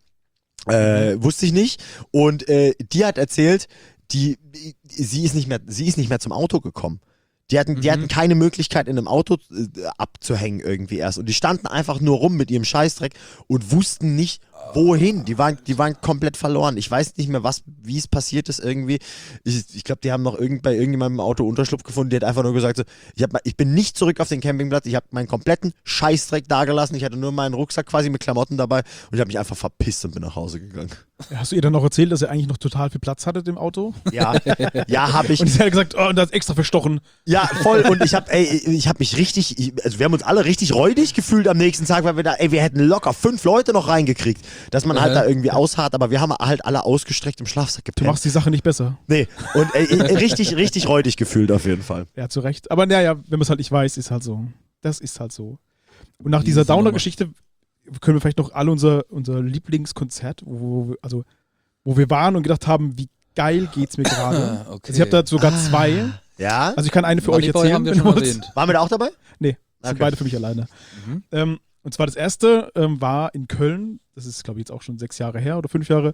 Äh, mhm. Wusste ich nicht. Und äh, die hat erzählt, die, sie, ist nicht mehr, sie ist nicht mehr zum Auto gekommen. Die hatten, Mhm. die hatten keine Möglichkeit, in einem Auto äh, abzuhängen irgendwie erst. Und die standen einfach nur rum mit ihrem Scheißdreck und wussten nicht, wohin. Die waren, die waren komplett verloren. Ich weiß nicht mehr, was, wie es passiert ist irgendwie. Ich, ich glaube, die haben noch irgend, bei irgendjemandem im Auto Unterschlupf gefunden. Die hat einfach nur gesagt, so, ich, hab, ich bin nicht zurück auf den Campingplatz. Ich habe meinen kompletten Scheißdreck dagelassen. Ich hatte nur meinen Rucksack quasi mit Klamotten dabei. Und ich habe mich einfach verpisst und bin nach Hause gegangen. Hast du ihr dann noch erzählt, dass ihr eigentlich noch total viel Platz hattet im Auto? Ja, ja, habe ich. Und sie hat gesagt, oh, und das ist extra verstochen. Ja, voll. Und ich habe, ey, ich habe mich richtig, ich, also wir haben uns alle richtig räudig gefühlt am nächsten Tag, weil wir da, ey, wir hätten locker fünf Leute noch reingekriegt, dass man halt Ja. da irgendwie ausharrt, aber wir haben halt alle ausgestreckt im Schlafsack Du gepennt. machst die Sache nicht besser. Nee, und ey, ey, richtig, richtig räudig gefühlt auf jeden Fall. Ja, zu Recht. Aber naja, wenn man es halt nicht weiß, ist halt so. Das ist halt so. Und nach dieser Diese Nummer. Downer-Geschichte können wir vielleicht noch alle unser, unser Lieblingskonzert, wo, wir- also, wo wir waren und gedacht haben, wie geil geht's mir gerade. Okay. Also ich habe da sogar zwei. Ja? Also ich kann eine für euch Moneyboy erzählen. haben wir wenn schon ihr wollt. erwähnt. Waren wir da auch dabei? Nee, das sind Okay. beide für mich alleine. Mhm. Ähm, und zwar das erste ähm, war in Köln. Das ist, glaube ich, jetzt auch schon sechs Jahre her oder fünf Jahre.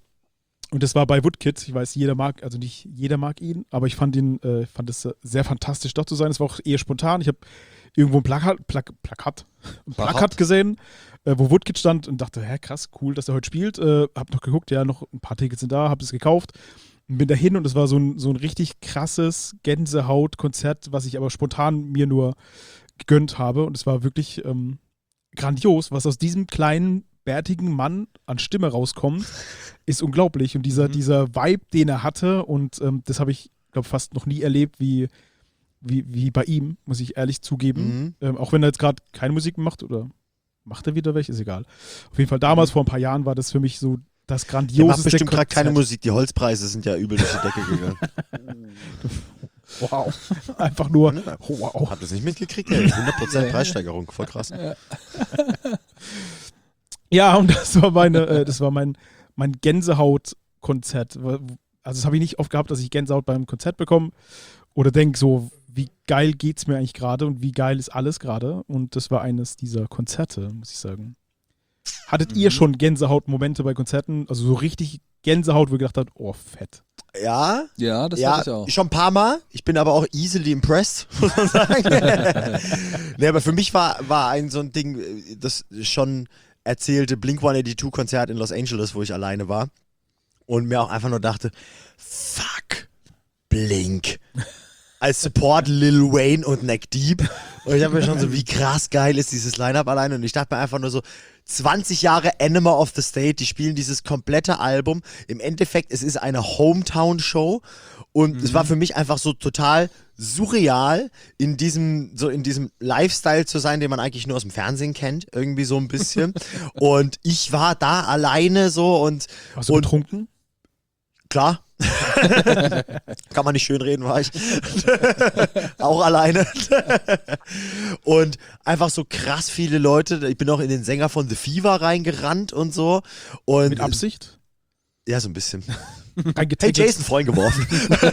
Und das war bei Woodkid. Ich weiß, jeder mag, also nicht jeder mag ihn, aber ich fand ihn, äh, fand es sehr fantastisch, dort zu sein. Es war auch eher spontan. Ich habe irgendwo ein Plakat, Plak, Plakat, ein Plakat? Plakat gesehen, äh, wo Woodkid stand und dachte, hä, krass, cool, dass er heute spielt. Äh, hab noch geguckt, ja, noch ein paar Tickets sind da, hab es gekauft. Und bin dahin und es war so ein, so ein richtig krasses Gänsehaut-Konzert, was ich aber spontan mir nur gegönnt habe. Und es war wirklich ähm, grandios, was aus diesem kleinen, bärtigen Mann an Stimme rauskommt, ist unglaublich. Und dieser, Mhm. dieser Vibe, den er hatte, und ähm, das habe ich, glaube fast noch nie erlebt, wie, wie, wie bei ihm, muss ich ehrlich zugeben. Mhm. Ähm, auch wenn er jetzt gerade keine Musik macht oder macht er wieder welche, ist egal. Auf jeden Fall damals, vor ein paar Jahren, war das für mich so das Der grandioseste macht bestimmt gerade keine Konzert. Musik. Die Holzpreise sind ja übel durch die Decke gegangen. Wow. Einfach nur, Ne? oh, wow. Hab das nicht mitgekriegt? Ey, hundert Prozent Preissteigerung. Voll krass. Ja, und das war meine, äh, das war mein, mein Gänsehaut-Konzert. Also das habe ich nicht oft gehabt, dass ich Gänsehaut beim Konzert bekomme oder denke so, wie geil geht's mir eigentlich gerade und wie geil ist alles gerade. Und das war eines dieser Konzerte, muss ich sagen. Hattet ihr schon Gänsehaut-Momente bei Konzerten? Also so richtig Gänsehaut, wo ihr gedacht habt, oh, fett. Ja, Ja, das ja, hatte ich auch. schon ein paar Mal. Ich bin aber auch easily impressed, muss man sagen. Nee, aber für mich war, war ein so ein Ding, das schon erzählte Blink hundertzweiundachtzig-Konzert in Los Angeles, wo ich alleine war. Und mir auch einfach nur dachte, fuck, Blink. Als Support Lil Wayne und Neck Deep. Und ich habe mir schon so, wie krass geil ist dieses Line-Up alleine. Und ich dachte mir einfach nur so, zwanzig Jahre Enema of the State, die spielen dieses komplette Album. Im Endeffekt, es ist eine Hometown-Show. Und mhm. es war für mich einfach so total surreal, in diesem, so in diesem Lifestyle zu sein, den man eigentlich nur aus dem Fernsehen kennt. Irgendwie so ein bisschen. Und ich war da alleine so und. Warst du und, betrunken? Klar. Kann man nicht schön reden, war ich. Auch alleine. Und einfach so krass viele Leute. Ich bin auch in den Sänger von The Fever reingerannt und so. Und Mit Absicht? Ja, so ein bisschen. Hey Jason, Freund geworfen.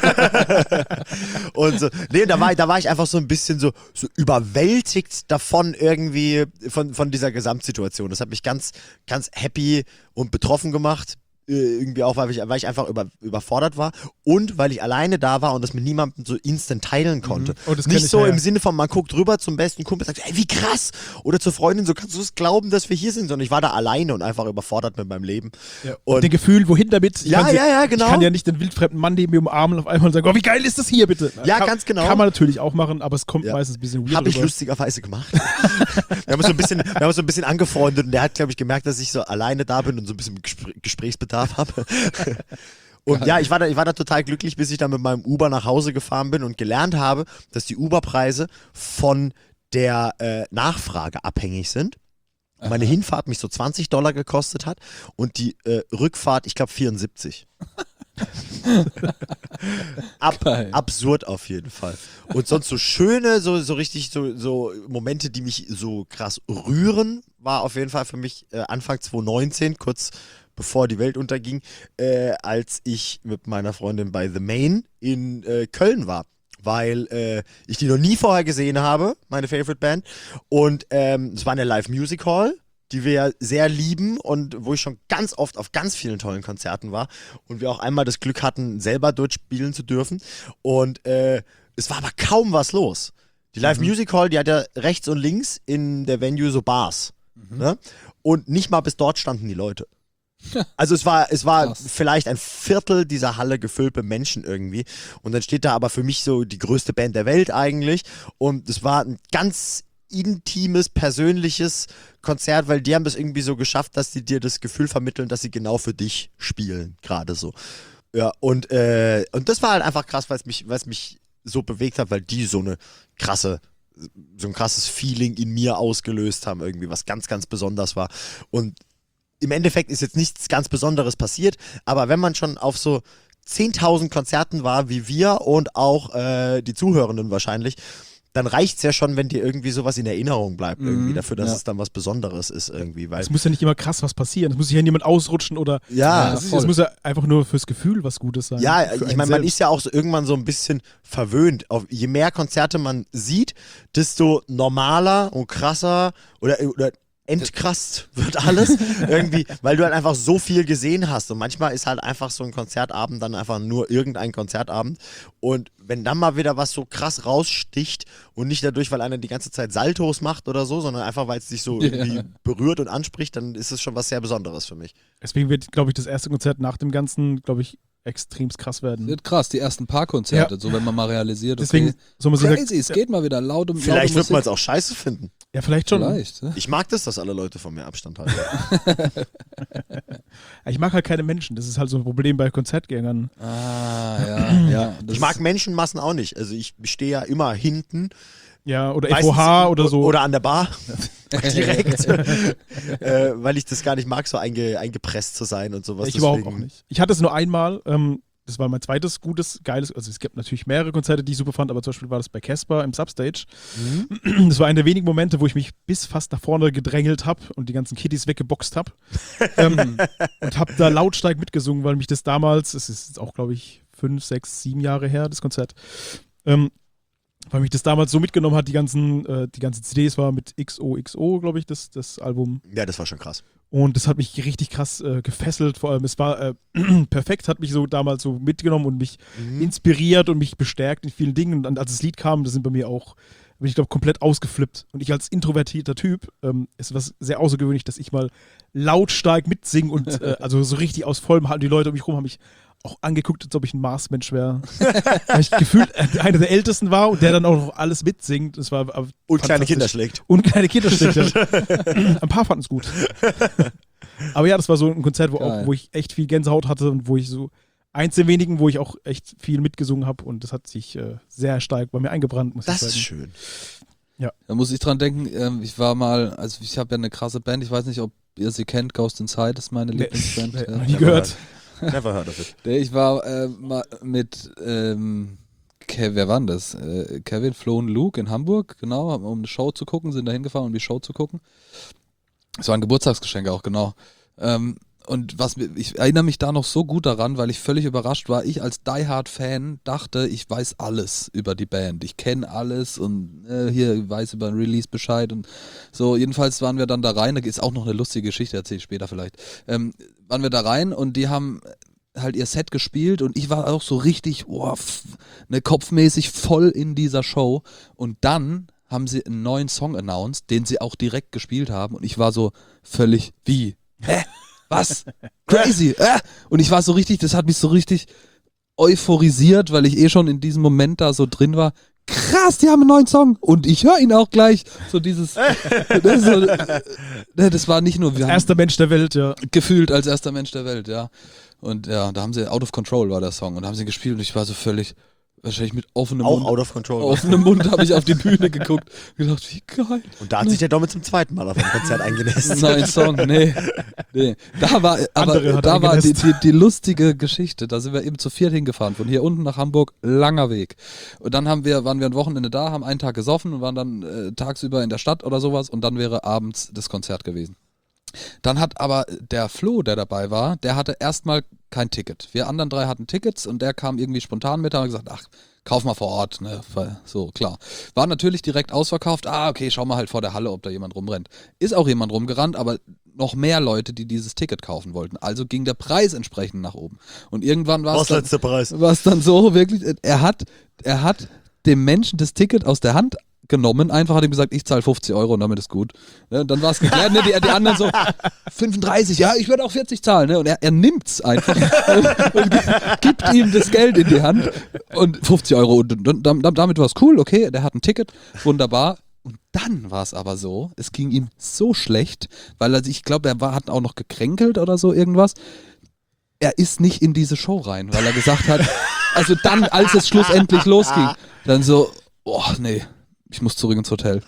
Und so, nee, da war, da war ich einfach so ein bisschen so, so überwältigt davon irgendwie, von, von dieser Gesamtsituation. Das hat mich ganz, ganz happy und betroffen gemacht. Irgendwie auch, weil ich, weil ich einfach über, überfordert war und weil ich alleine da war und das mit niemandem so instant teilen konnte. Oh, das Nicht ich, so ja, ja. im Sinne von, man guckt rüber zum besten Kumpel und sagt, ey, wie krass! Oder zur Freundin, so kannst du es glauben, dass wir hier sind, sondern ich war da alleine und einfach überfordert mit meinem Leben. Ja. Und, und den Gefühl, wohin damit? Ich ja, ja, ja, genau. Ich kann ja nicht den wildfremden Mann neben mir umarmen und auf einmal sagen, oh, wie geil ist das hier, bitte? Ja, kann, ganz genau. Kann man natürlich auch machen, aber es kommt ja. meistens ein bisschen weird. Habe ich rüber. lustigerweise gemacht. wir, haben uns so ein bisschen, wir haben uns so ein bisschen angefreundet und der hat, glaube ich, gemerkt, dass ich so alleine da bin und so ein bisschen Gespr- Gesprächsbedarf habe. Und ja, ich war, da, ich war da total glücklich, bis ich dann mit meinem Uber nach Hause gefahren bin und gelernt habe, dass die Uber-Preise von der äh, Nachfrage abhängig sind. Aha. Meine Hinfahrt mich so zwanzig Dollar gekostet hat und die äh, Rückfahrt, ich glaube, vierundsiebzig. Ab, absurd auf jeden Fall. Und sonst so schöne, so, so richtig, so, so Momente, die mich so krass rühren, war auf jeden Fall für mich äh, Anfang zwanzig neunzehn, kurz bevor die Welt unterging, äh, als ich mit meiner Freundin bei The Main in äh, Köln war. Weil äh, ich die noch nie vorher gesehen habe, meine Favorite Band. Und ähm, es war eine Live-Music Hall, die wir ja sehr lieben und wo ich schon ganz oft auf ganz vielen tollen Konzerten war. Und wir auch einmal das Glück hatten, selber dort spielen zu dürfen. Und äh, es war aber kaum was los. Die Live-Music Hall, die hat ja rechts und links in der Venue so Bars. Mhm. Ne? Und nicht mal bis dort standen die Leute. Also es war, es war vielleicht ein Viertel dieser Halle gefüllt mit Menschen irgendwie. Und dann steht da aber für mich so die größte Band der Welt eigentlich. Und es war ein ganz intimes, persönliches Konzert, weil die haben das irgendwie so geschafft, dass sie dir das Gefühl vermitteln, dass sie genau für dich spielen, gerade so. Ja, und, äh, und das war halt einfach krass, weil es mich, weil es mich so bewegt hat, weil die so eine krasse, so ein krasses Feeling in mir ausgelöst haben, irgendwie, was ganz, ganz besonders war. Und im Endeffekt ist jetzt nichts ganz Besonderes passiert, aber wenn man schon auf so zehntausend Konzerten war wie wir und auch äh, die Zuhörenden wahrscheinlich, dann reicht es ja schon, wenn dir irgendwie sowas in Erinnerung bleibt, mhm, irgendwie dafür, dass ja. es dann was Besonderes ist irgendwie. Weil es muss ja nicht immer krass was passieren, es muss sich ja niemand ausrutschen oder ja, es, ist, es muss ja einfach nur fürs Gefühl was Gutes sein. Ja, ich meine, man ist ja auch so irgendwann so ein bisschen verwöhnt. Auf, je mehr Konzerte man sieht, desto normaler und krasser oder, oder entkrasst wird alles irgendwie, weil du halt einfach so viel gesehen hast und manchmal ist halt einfach so ein Konzertabend dann einfach nur irgendein Konzertabend und wenn dann mal wieder was so krass raussticht und nicht dadurch, weil einer die ganze Zeit Saltos macht oder so, sondern einfach, weil es dich so irgendwie ja. berührt und anspricht, dann ist es schon was sehr Besonderes für mich. Deswegen wird, glaube ich, das erste Konzert nach dem Ganzen, glaube ich, extremst krass werden. Wird krass, die ersten paar Konzerte, ja. so wenn man mal realisiert, okay, deswegen, so man crazy, sagt, es geht mal wieder laut und vielleicht wird man es auch scheiße finden. Ja, vielleicht schon. Vielleicht, ne? Ich mag das, dass alle Leute von mir Abstand halten. Ich mag halt keine Menschen, das ist halt so ein Problem bei Konzertgängern. Ah, ja. ja ich mag Menschenmassen auch nicht, also ich stehe ja immer hinten. Ja, oder F O H oder so. Oder an der Bar. Direkt. äh, weil ich das gar nicht mag, so einge, eingepresst zu sein und sowas. Ich überhaupt auch nicht. Ich hatte es nur einmal, ähm, das war mein zweites gutes, geiles, also es gibt natürlich mehrere Konzerte, die ich super fand, aber zum Beispiel war das bei Casper im Substage. Mhm. Das war einer der wenigen Momente, wo ich mich bis fast nach vorne gedrängelt habe und die ganzen Kiddies weggeboxt habe. ähm, und habe da lautstark mitgesungen, weil mich das damals, es ist jetzt auch, glaube ich, fünf, sechs, sieben Jahre her, das Konzert, ähm, weil mich das damals so mitgenommen hat, die ganzen, äh, die ganzen C Ds war mit X O X O, glaube ich, das, das Album. Ja, das war schon krass. Und das hat mich richtig krass äh, gefesselt. Vor allem, es war äh, perfekt, hat mich so damals so mitgenommen und mich Mhm. inspiriert und mich bestärkt in vielen Dingen. Und dann, als das Lied kam, das sind bei mir auch, bin ich glaube komplett ausgeflippt. Und ich als introvertierter Typ, ähm, ist was sehr außergewöhnlich, dass ich mal lautstark mitsinge und äh, also so richtig aus vollem Hals. Die Leute um mich rum haben mich auch angeguckt, als ob ich ein Marsmensch wäre. Weil ich gefühlt äh, einer der Ältesten war und der dann auch noch alles mitsingt. Das war äh, Und kleine fantastisch. Kinder schlägt. Und kleine Kinder schlägt. Ein paar fanden es gut. Aber ja, das war so ein Konzert, wo, Geil. auch, wo ich echt viel Gänsehaut hatte und wo ich so eins der wenigen, wo ich auch echt viel mitgesungen habe und das hat sich äh, sehr stark bei mir eingebrannt, muss Das ich ist sagen. schön. Da muss ich dran denken, ähm, ich war mal, also ich habe ja eine krasse Band, ich weiß nicht, ob ihr sie kennt, Ghost Inside ist meine Nee, Lieblingsband. nee, ja. noch nie gehört. Never heard of it. Nee, ich war äh, mal mit, ähm, Ke wer war denn das? Äh, Kevin, Flo und Luke in Hamburg, genau, um eine Show zu gucken, sind da hingefahren, um die Show zu gucken. Es war ein Geburtstagsgeschenk auch, genau. Ähm, und was mir- ich erinnere mich da noch so gut daran, weil ich völlig überrascht war. Ich als Die Hard Fan dachte, ich weiß alles über die Band. Ich kenne alles und äh, hier ich weiß über den Release Bescheid und so. Jedenfalls waren wir dann da rein. Da ist auch noch eine lustige Geschichte, erzähle ich später vielleicht. Ähm, waren wir da rein und die haben halt ihr Set gespielt und ich war auch so richtig, oh, f- ne, kopfmäßig voll in dieser Show. Und dann haben sie einen neuen Song announced, den sie auch direkt gespielt haben und ich war so völlig, wie? Hä? Was? Crazy! Äh? Und ich war so richtig, das hat mich so richtig euphorisiert, weil ich eh schon in diesem Moment da so drin war. Krass, die haben einen neuen Song und ich höre ihn auch gleich. So dieses, das, ist so, äh, das war nicht nur, wir haben Erster Mensch der Welt, ja. gefühlt als erster Mensch der Welt, ja. Und ja, da haben sie Out of Control war der Song und da haben sie gespielt und ich war so völlig, wahrscheinlich mit offenem Auch Mund. out of control. Offenem Mund habe ich auf die Bühne geguckt und gedacht, wie geil. Und da hat sich der Domme zum zweiten Mal auf ein Konzert eingenässt. Nein, Song, nee. nee. Da war, aber Andere hat da war die, eingenässt. die, die lustige Geschichte. Da sind wir eben zu viert hingefahren, von hier unten nach Hamburg, langer Weg. Und dann haben wir, waren wir ein Wochenende da, haben einen Tag gesoffen und waren dann äh, tagsüber in der Stadt oder sowas und dann wäre abends das Konzert gewesen. Dann hat aber der Flo, der dabei war, der hatte erstmal kein Ticket. Wir anderen drei hatten Tickets und der kam irgendwie spontan mit und hat gesagt, ach, kauf mal vor Ort, ne? So, klar. War natürlich direkt ausverkauft. Ah, okay, schau mal halt vor der Halle, ob da jemand rumrennt. Ist auch jemand rumgerannt, aber noch mehr Leute, die dieses Ticket kaufen wollten. Also ging der Preis entsprechend nach oben. Und irgendwann war es Was dann, letzter Preis? war's dann so, wirklich, er hat, er hat dem Menschen das Ticket aus der Hand genommen, einfach hat ihm gesagt, ich zahle fünfzig Euro und damit ist gut. Ne, dann war es geklärt, ne, die, die anderen so, fünfunddreißig, ja, ich würde auch vierzig zahlen. Ne, und er, er nimmt's einfach und, und gibt ihm das Geld in die Hand und fünfzig Euro und, und, und damit war es cool, okay, der hat ein Ticket, wunderbar. Und dann war es aber so, es ging ihm so schlecht, weil er, ich glaube, er war, hat auch noch gekränkelt oder so irgendwas. Er ist nicht in diese Show rein, weil er gesagt hat, also dann, als es schlussendlich losging, dann so, oh nee, ich muss zurück ins Hotel.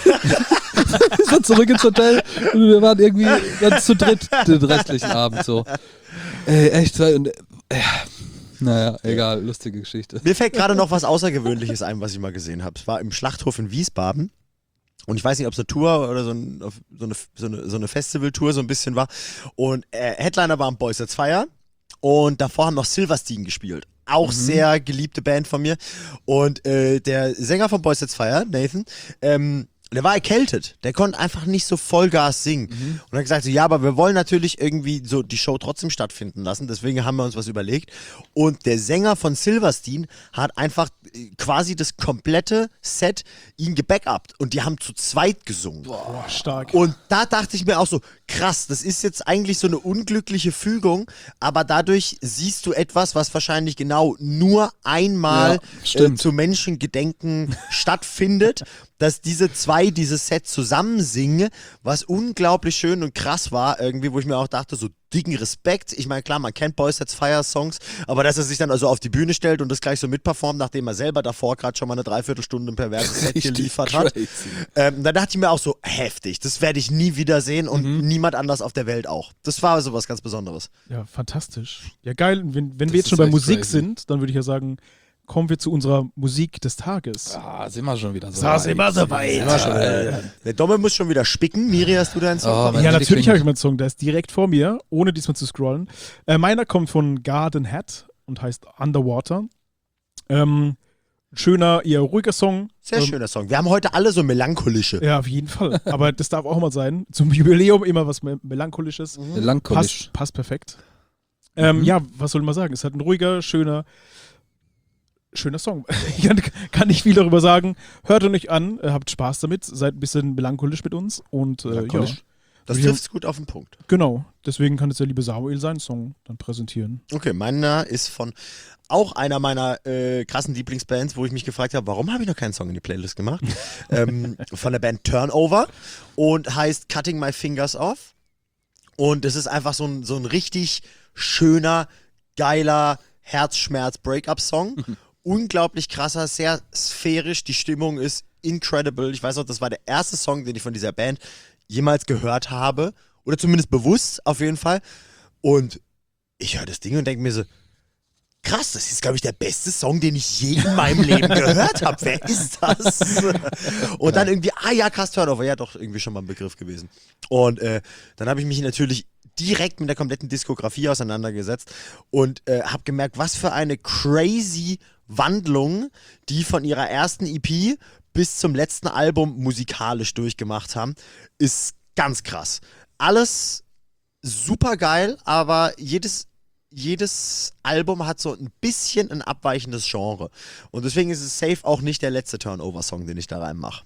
Ich war zurück ins Hotel und wir waren irgendwie dann zu dritt den restlichen Abend so. Ey, echt, und, äh, naja, egal, lustige Geschichte. Mir fällt gerade noch was Außergewöhnliches ein, was ich mal gesehen habe. Es war im Schlachthof in Wiesbaden. Und ich weiß nicht, ob es eine Tour oder so, ein, so, eine, so, eine, so eine Festivaltour so ein bisschen war. Und äh, Headliner waren Boys That's Fire. Und davor haben noch Silverstein gespielt. Auch Mhm. sehr geliebte Band von mir. Und äh, der Sänger von Boys That's Fire, Nathan, ähm, der war erkältet. Der konnte einfach nicht so Vollgas singen. Mhm. Und er hat gesagt, so, ja, aber wir wollen natürlich irgendwie so die Show trotzdem stattfinden lassen. Deswegen haben wir uns was überlegt. Und der Sänger von Silverstein hat einfach äh, quasi das komplette Set ihn gebackupt. Und die haben zu zweit gesungen. Boah, stark. Und da dachte ich mir auch so, krass, das ist jetzt eigentlich so eine unglückliche Fügung, aber dadurch siehst du etwas, was wahrscheinlich genau nur einmal Ja, äh, stimmt. zu Menschengedenken stattfindet, dass diese zwei dieses Set zusammen singen, was unglaublich schön und krass war, irgendwie, wo ich mir auch dachte, so dicken Respekt. Ich meine, klar, man kennt Boys That's Fire Songs, aber dass er sich dann also auf die Bühne stellt und das gleich so mitperformt, nachdem er selber davor gerade schon mal eine Dreiviertelstunde ein perverses Set Richtig geliefert hat. crazy. Ähm, da dachte ich mir auch so, heftig, das werde ich nie wieder sehen und Mhm. niemand anders auf der Welt auch. Das war so was ganz Besonderes. Ja, fantastisch. Ja, geil. Wenn, wenn Das wir jetzt ist schon bei echt Musik crazy. sind, dann würde ich ja sagen, kommen wir zu unserer Musik des Tages. Ah, sind wir schon wieder so Da sind wir so Sind weit. wir schon wieder- Der Domme muss schon wieder spicken. Miri, hast du deinen Song? Oh, Komm. mein Ja, Handy natürlich habe ich klingelt. meinen Song, der ist direkt vor mir, ohne diesmal zu scrollen. Äh, meiner kommt von Garden Hat und heißt Underwater. Ähm, Schöner, eher ruhiger Song. Sehr Ähm, schöner Song. Wir haben heute alle so melancholische. Ja, auf jeden Fall. Aber das darf auch mal sein. Zum Jubiläum immer was Mel- Melancholisches. Melancholisch. Passt, passt perfekt. Ähm, Mhm. Ja, was soll man sagen? Es hat ein ruhiger, schöner, schöner Song. Ich kann, kann nicht viel darüber sagen. Hört ihn euch an, äh, habt Spaß damit, seid ein bisschen melancholisch mit uns und äh, ja, Melancholisch. Das Wir- trifft gut auf den Punkt. genau. Deswegen kann jetzt der liebe Samuel seinen Song dann präsentieren. Okay, meiner ist von auch einer meiner äh, krassen Lieblingsbands, wo ich mich gefragt habe, warum habe ich noch keinen Song in die Playlist gemacht? ähm, von der Band Turnover und heißt Cutting My Fingers Off. Und es ist einfach so ein, so ein richtig schöner, geiler Herzschmerz-Breakup-Song. Unglaublich krasser, sehr sphärisch. Die Stimmung ist incredible. Ich weiß auch, das war der erste Song, den ich von dieser Band jemals gehört habe. Oder zumindest bewusst, auf jeden Fall. Und ich höre das Ding und denke mir so, krass, das ist, glaube ich, der beste Song, den ich je in meinem Leben gehört habe. Wer ist das? Und dann irgendwie, ah ja, krass, Turnover. Ja, doch, irgendwie schon mal ein Begriff gewesen. Und äh, dann habe ich mich natürlich direkt mit der kompletten Diskografie auseinandergesetzt und äh, habe gemerkt, was für eine crazy Wandlung die von ihrer ersten E P bis zum letzten Album musikalisch durchgemacht haben, ist ganz krass. Alles super geil, aber jedes, jedes Album hat so ein bisschen ein abweichendes Genre. Und deswegen ist es safe auch nicht der letzte Turnover-Song, den ich da reinmache.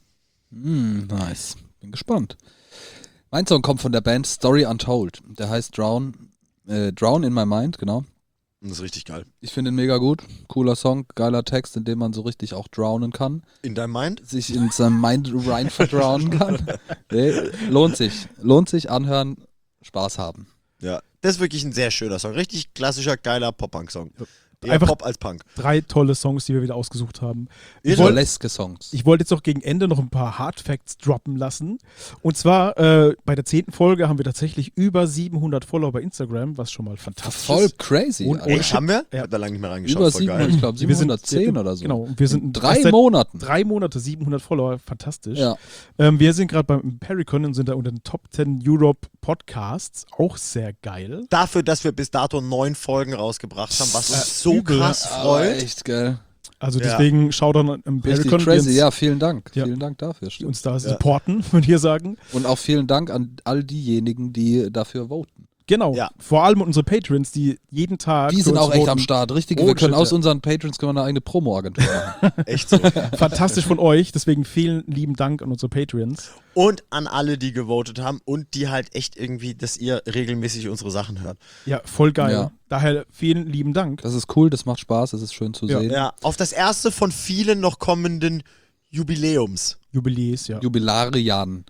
Mm, nice. Bin gespannt. Mein Song kommt von der Band Story Untold. Der heißt Drown, äh, Drown in My Mind, genau. Und das ist richtig geil. Ich finde ihn mega gut. Cooler Song, geiler Text, in dem man so richtig auch drownen kann. In deinem Mind? Sich in seinem Mind rein verdrownen kann. Nee, lohnt sich. Lohnt sich, anhören, Spaß haben. Ja. Das ist wirklich ein sehr schöner Song. Richtig klassischer, geiler Pop-Punk-Song. Eher Einfach- Pop als Punk. Drei tolle Songs, die wir wieder ausgesucht haben. Ich Irre. wollte Burleske Songs. ich wollte jetzt auch gegen Ende noch ein paar Hard Facts droppen lassen. Und zwar äh, bei der zehnten Folge haben wir tatsächlich über siebenhundert Follower bei Instagram, was schon mal fantastisch Voll ist. crazy. Und- Alter. Echt, haben wir? Ich Ja. hab da lange nicht mehr reingeschaut. Über voll siebenhundert, geil. ich glaube Wir sind- siebenhundertzehn oder so. Genau, wir sind In drei erst seit Monaten. Drei Monate, siebenhundert Follower, fantastisch. Ja. Ähm, wir sind gerade beim Pericon und sind da unter den Top zehn Europe Podcasts, auch sehr geil. Dafür, dass wir bis dato neun Folgen rausgebracht haben, was uns Äh, so übel. krass Aber freut. echt geil. Also Ja. deswegen schaut dann im Richtig Pericon, die crazy. uns, Ja, vielen Dank. Ja. Vielen Dank dafür. die Stimmt. uns da Ja. supporten, würde ich sagen. Und auch vielen Dank an all diejenigen, die dafür voten. Genau, Ja. vor allem unsere Patrons, die jeden Tag Die für sind uns auch echt voten. am Start. Richtig, Oh, wir können shit, aus ja. unseren Patrons können wir eine eigene Promo-Agentur machen. Echt so. Fantastisch von euch, deswegen vielen lieben Dank an unsere Patrons. Und an alle, die gewotet haben und die halt echt irgendwie, dass ihr regelmäßig unsere Sachen hört. Ja, voll geil. Ja. Daher vielen lieben Dank. Das ist cool, das macht Spaß, das ist schön zu Ja. sehen. Ja, auf das erste von vielen noch kommenden Jubiläums. Jubiläes, ja. Jubilarian.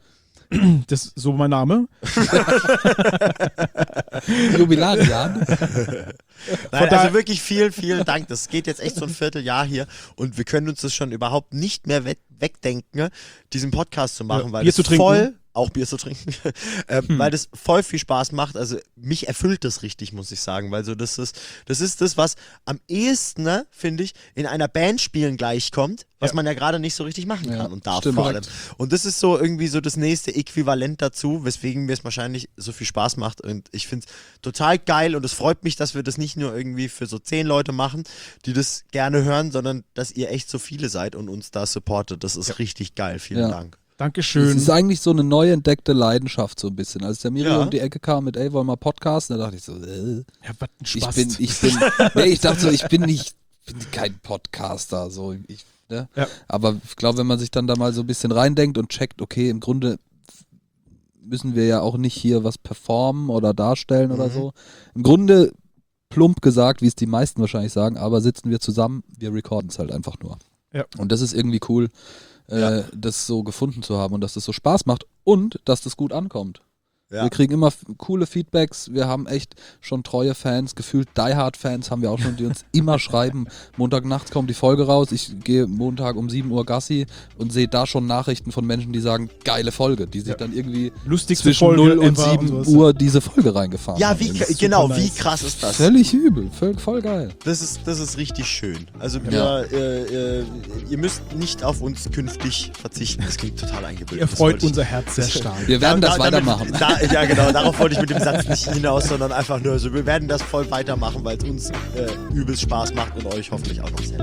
Das ist so mein Name. Jubilarian? Nein, daher- also wirklich vielen, vielen Dank. Das geht jetzt echt so ein Vierteljahr hier und wir können uns das schon überhaupt nicht mehr we wegdenken, diesen Podcast zu machen, Ja, weil Bier das zu trinken. voll, auch Bier zu trinken, ähm, Hm. weil das voll viel Spaß macht. Also mich erfüllt das richtig, muss ich sagen, weil so das ist, das ist das, was am ehesten, ne, finde ich, in einer Band spielen gleichkommt, was Ja. man ja gerade nicht so richtig machen Ja, kann und darf stimmt. vor allem. Und das ist so irgendwie so das nächste Äquivalent dazu, weswegen mir es wahrscheinlich so viel Spaß macht. Und ich finde es total geil und es freut mich, dass wir das nicht nur irgendwie für so zehn Leute machen, die das gerne hören, sondern dass ihr echt so viele seid und uns da supportet. Das ist richtig geil. Vielen Ja. Dank. Das Dankeschön. ist eigentlich so eine neu entdeckte Leidenschaft so ein bisschen. Als der Miriam Ja. um die Ecke kam mit, ey, wollen wir podcasten, da dachte ich so, äh, Ja, was ein ich Spaß. bin, ich bin, nee, ich dachte so, ich bin nicht, bin kein Podcaster, so, ich, ne? Ja. Aber ich glaube, wenn man sich dann da mal so ein bisschen reindenkt und checkt, okay, im Grunde müssen wir ja auch nicht hier was performen oder darstellen oder Mhm. so. Im Grunde, plump gesagt, wie es die meisten wahrscheinlich sagen, aber sitzen wir zusammen, wir recorden es halt einfach nur. Ja. Und das ist irgendwie cool, äh, Ja. das so gefunden zu haben und dass das so Spaß macht und dass das gut ankommt. Ja. Wir kriegen immer f- coole Feedbacks, wir haben echt schon treue Fans, gefühlt Die Hard Fans haben wir auch schon, die uns immer schreiben. Montagnachts kommt die Folge raus, ich gehe Montag um sieben Uhr Gassi und sehe da schon Nachrichten von Menschen, die sagen, geile Folge, die sich Ja. dann irgendwie Lustigste zwischen Folge null und ever sieben sowas. Uhr diese Folge reingefahren Ja, haben. wie, Das ist genau, super wie nice. krass ist das? Völlig übel, voll, voll geil. Das ist, das ist richtig schön. Also wir, Ja. äh, äh, ihr müsst nicht auf uns künftig verzichten. Das klingt total eingebildet. Ihr Das freut wollte ich- unser Herz sehr stark. Wir werden Da- das da- weitermachen. Damit, da, ja, genau, darauf wollte ich mit dem Satz nicht hinaus, sondern einfach nur so, wir werden das voll weitermachen, weil es uns äh, übelst Spaß macht und euch hoffentlich auch noch sehr lange.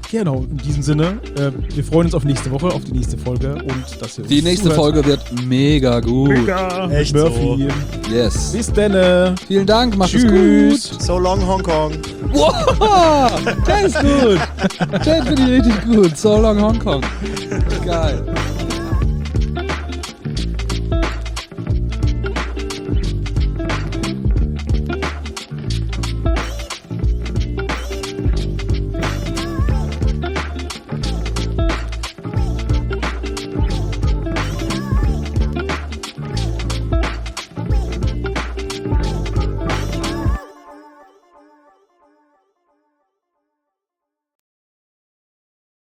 Genau, in diesem Sinne, äh, wir freuen uns auf nächste Woche, auf die nächste Folge und dass ihr uns Die nächste zuhört. Folge wird mega gut. Mega. Echt Murphy. Yes. Bis dann. Vielen Dank, macht es Tschüss. gut. So long Hongkong. Wow, der ist gut. Der finde ich richtig gut. So long Hongkong. Geil.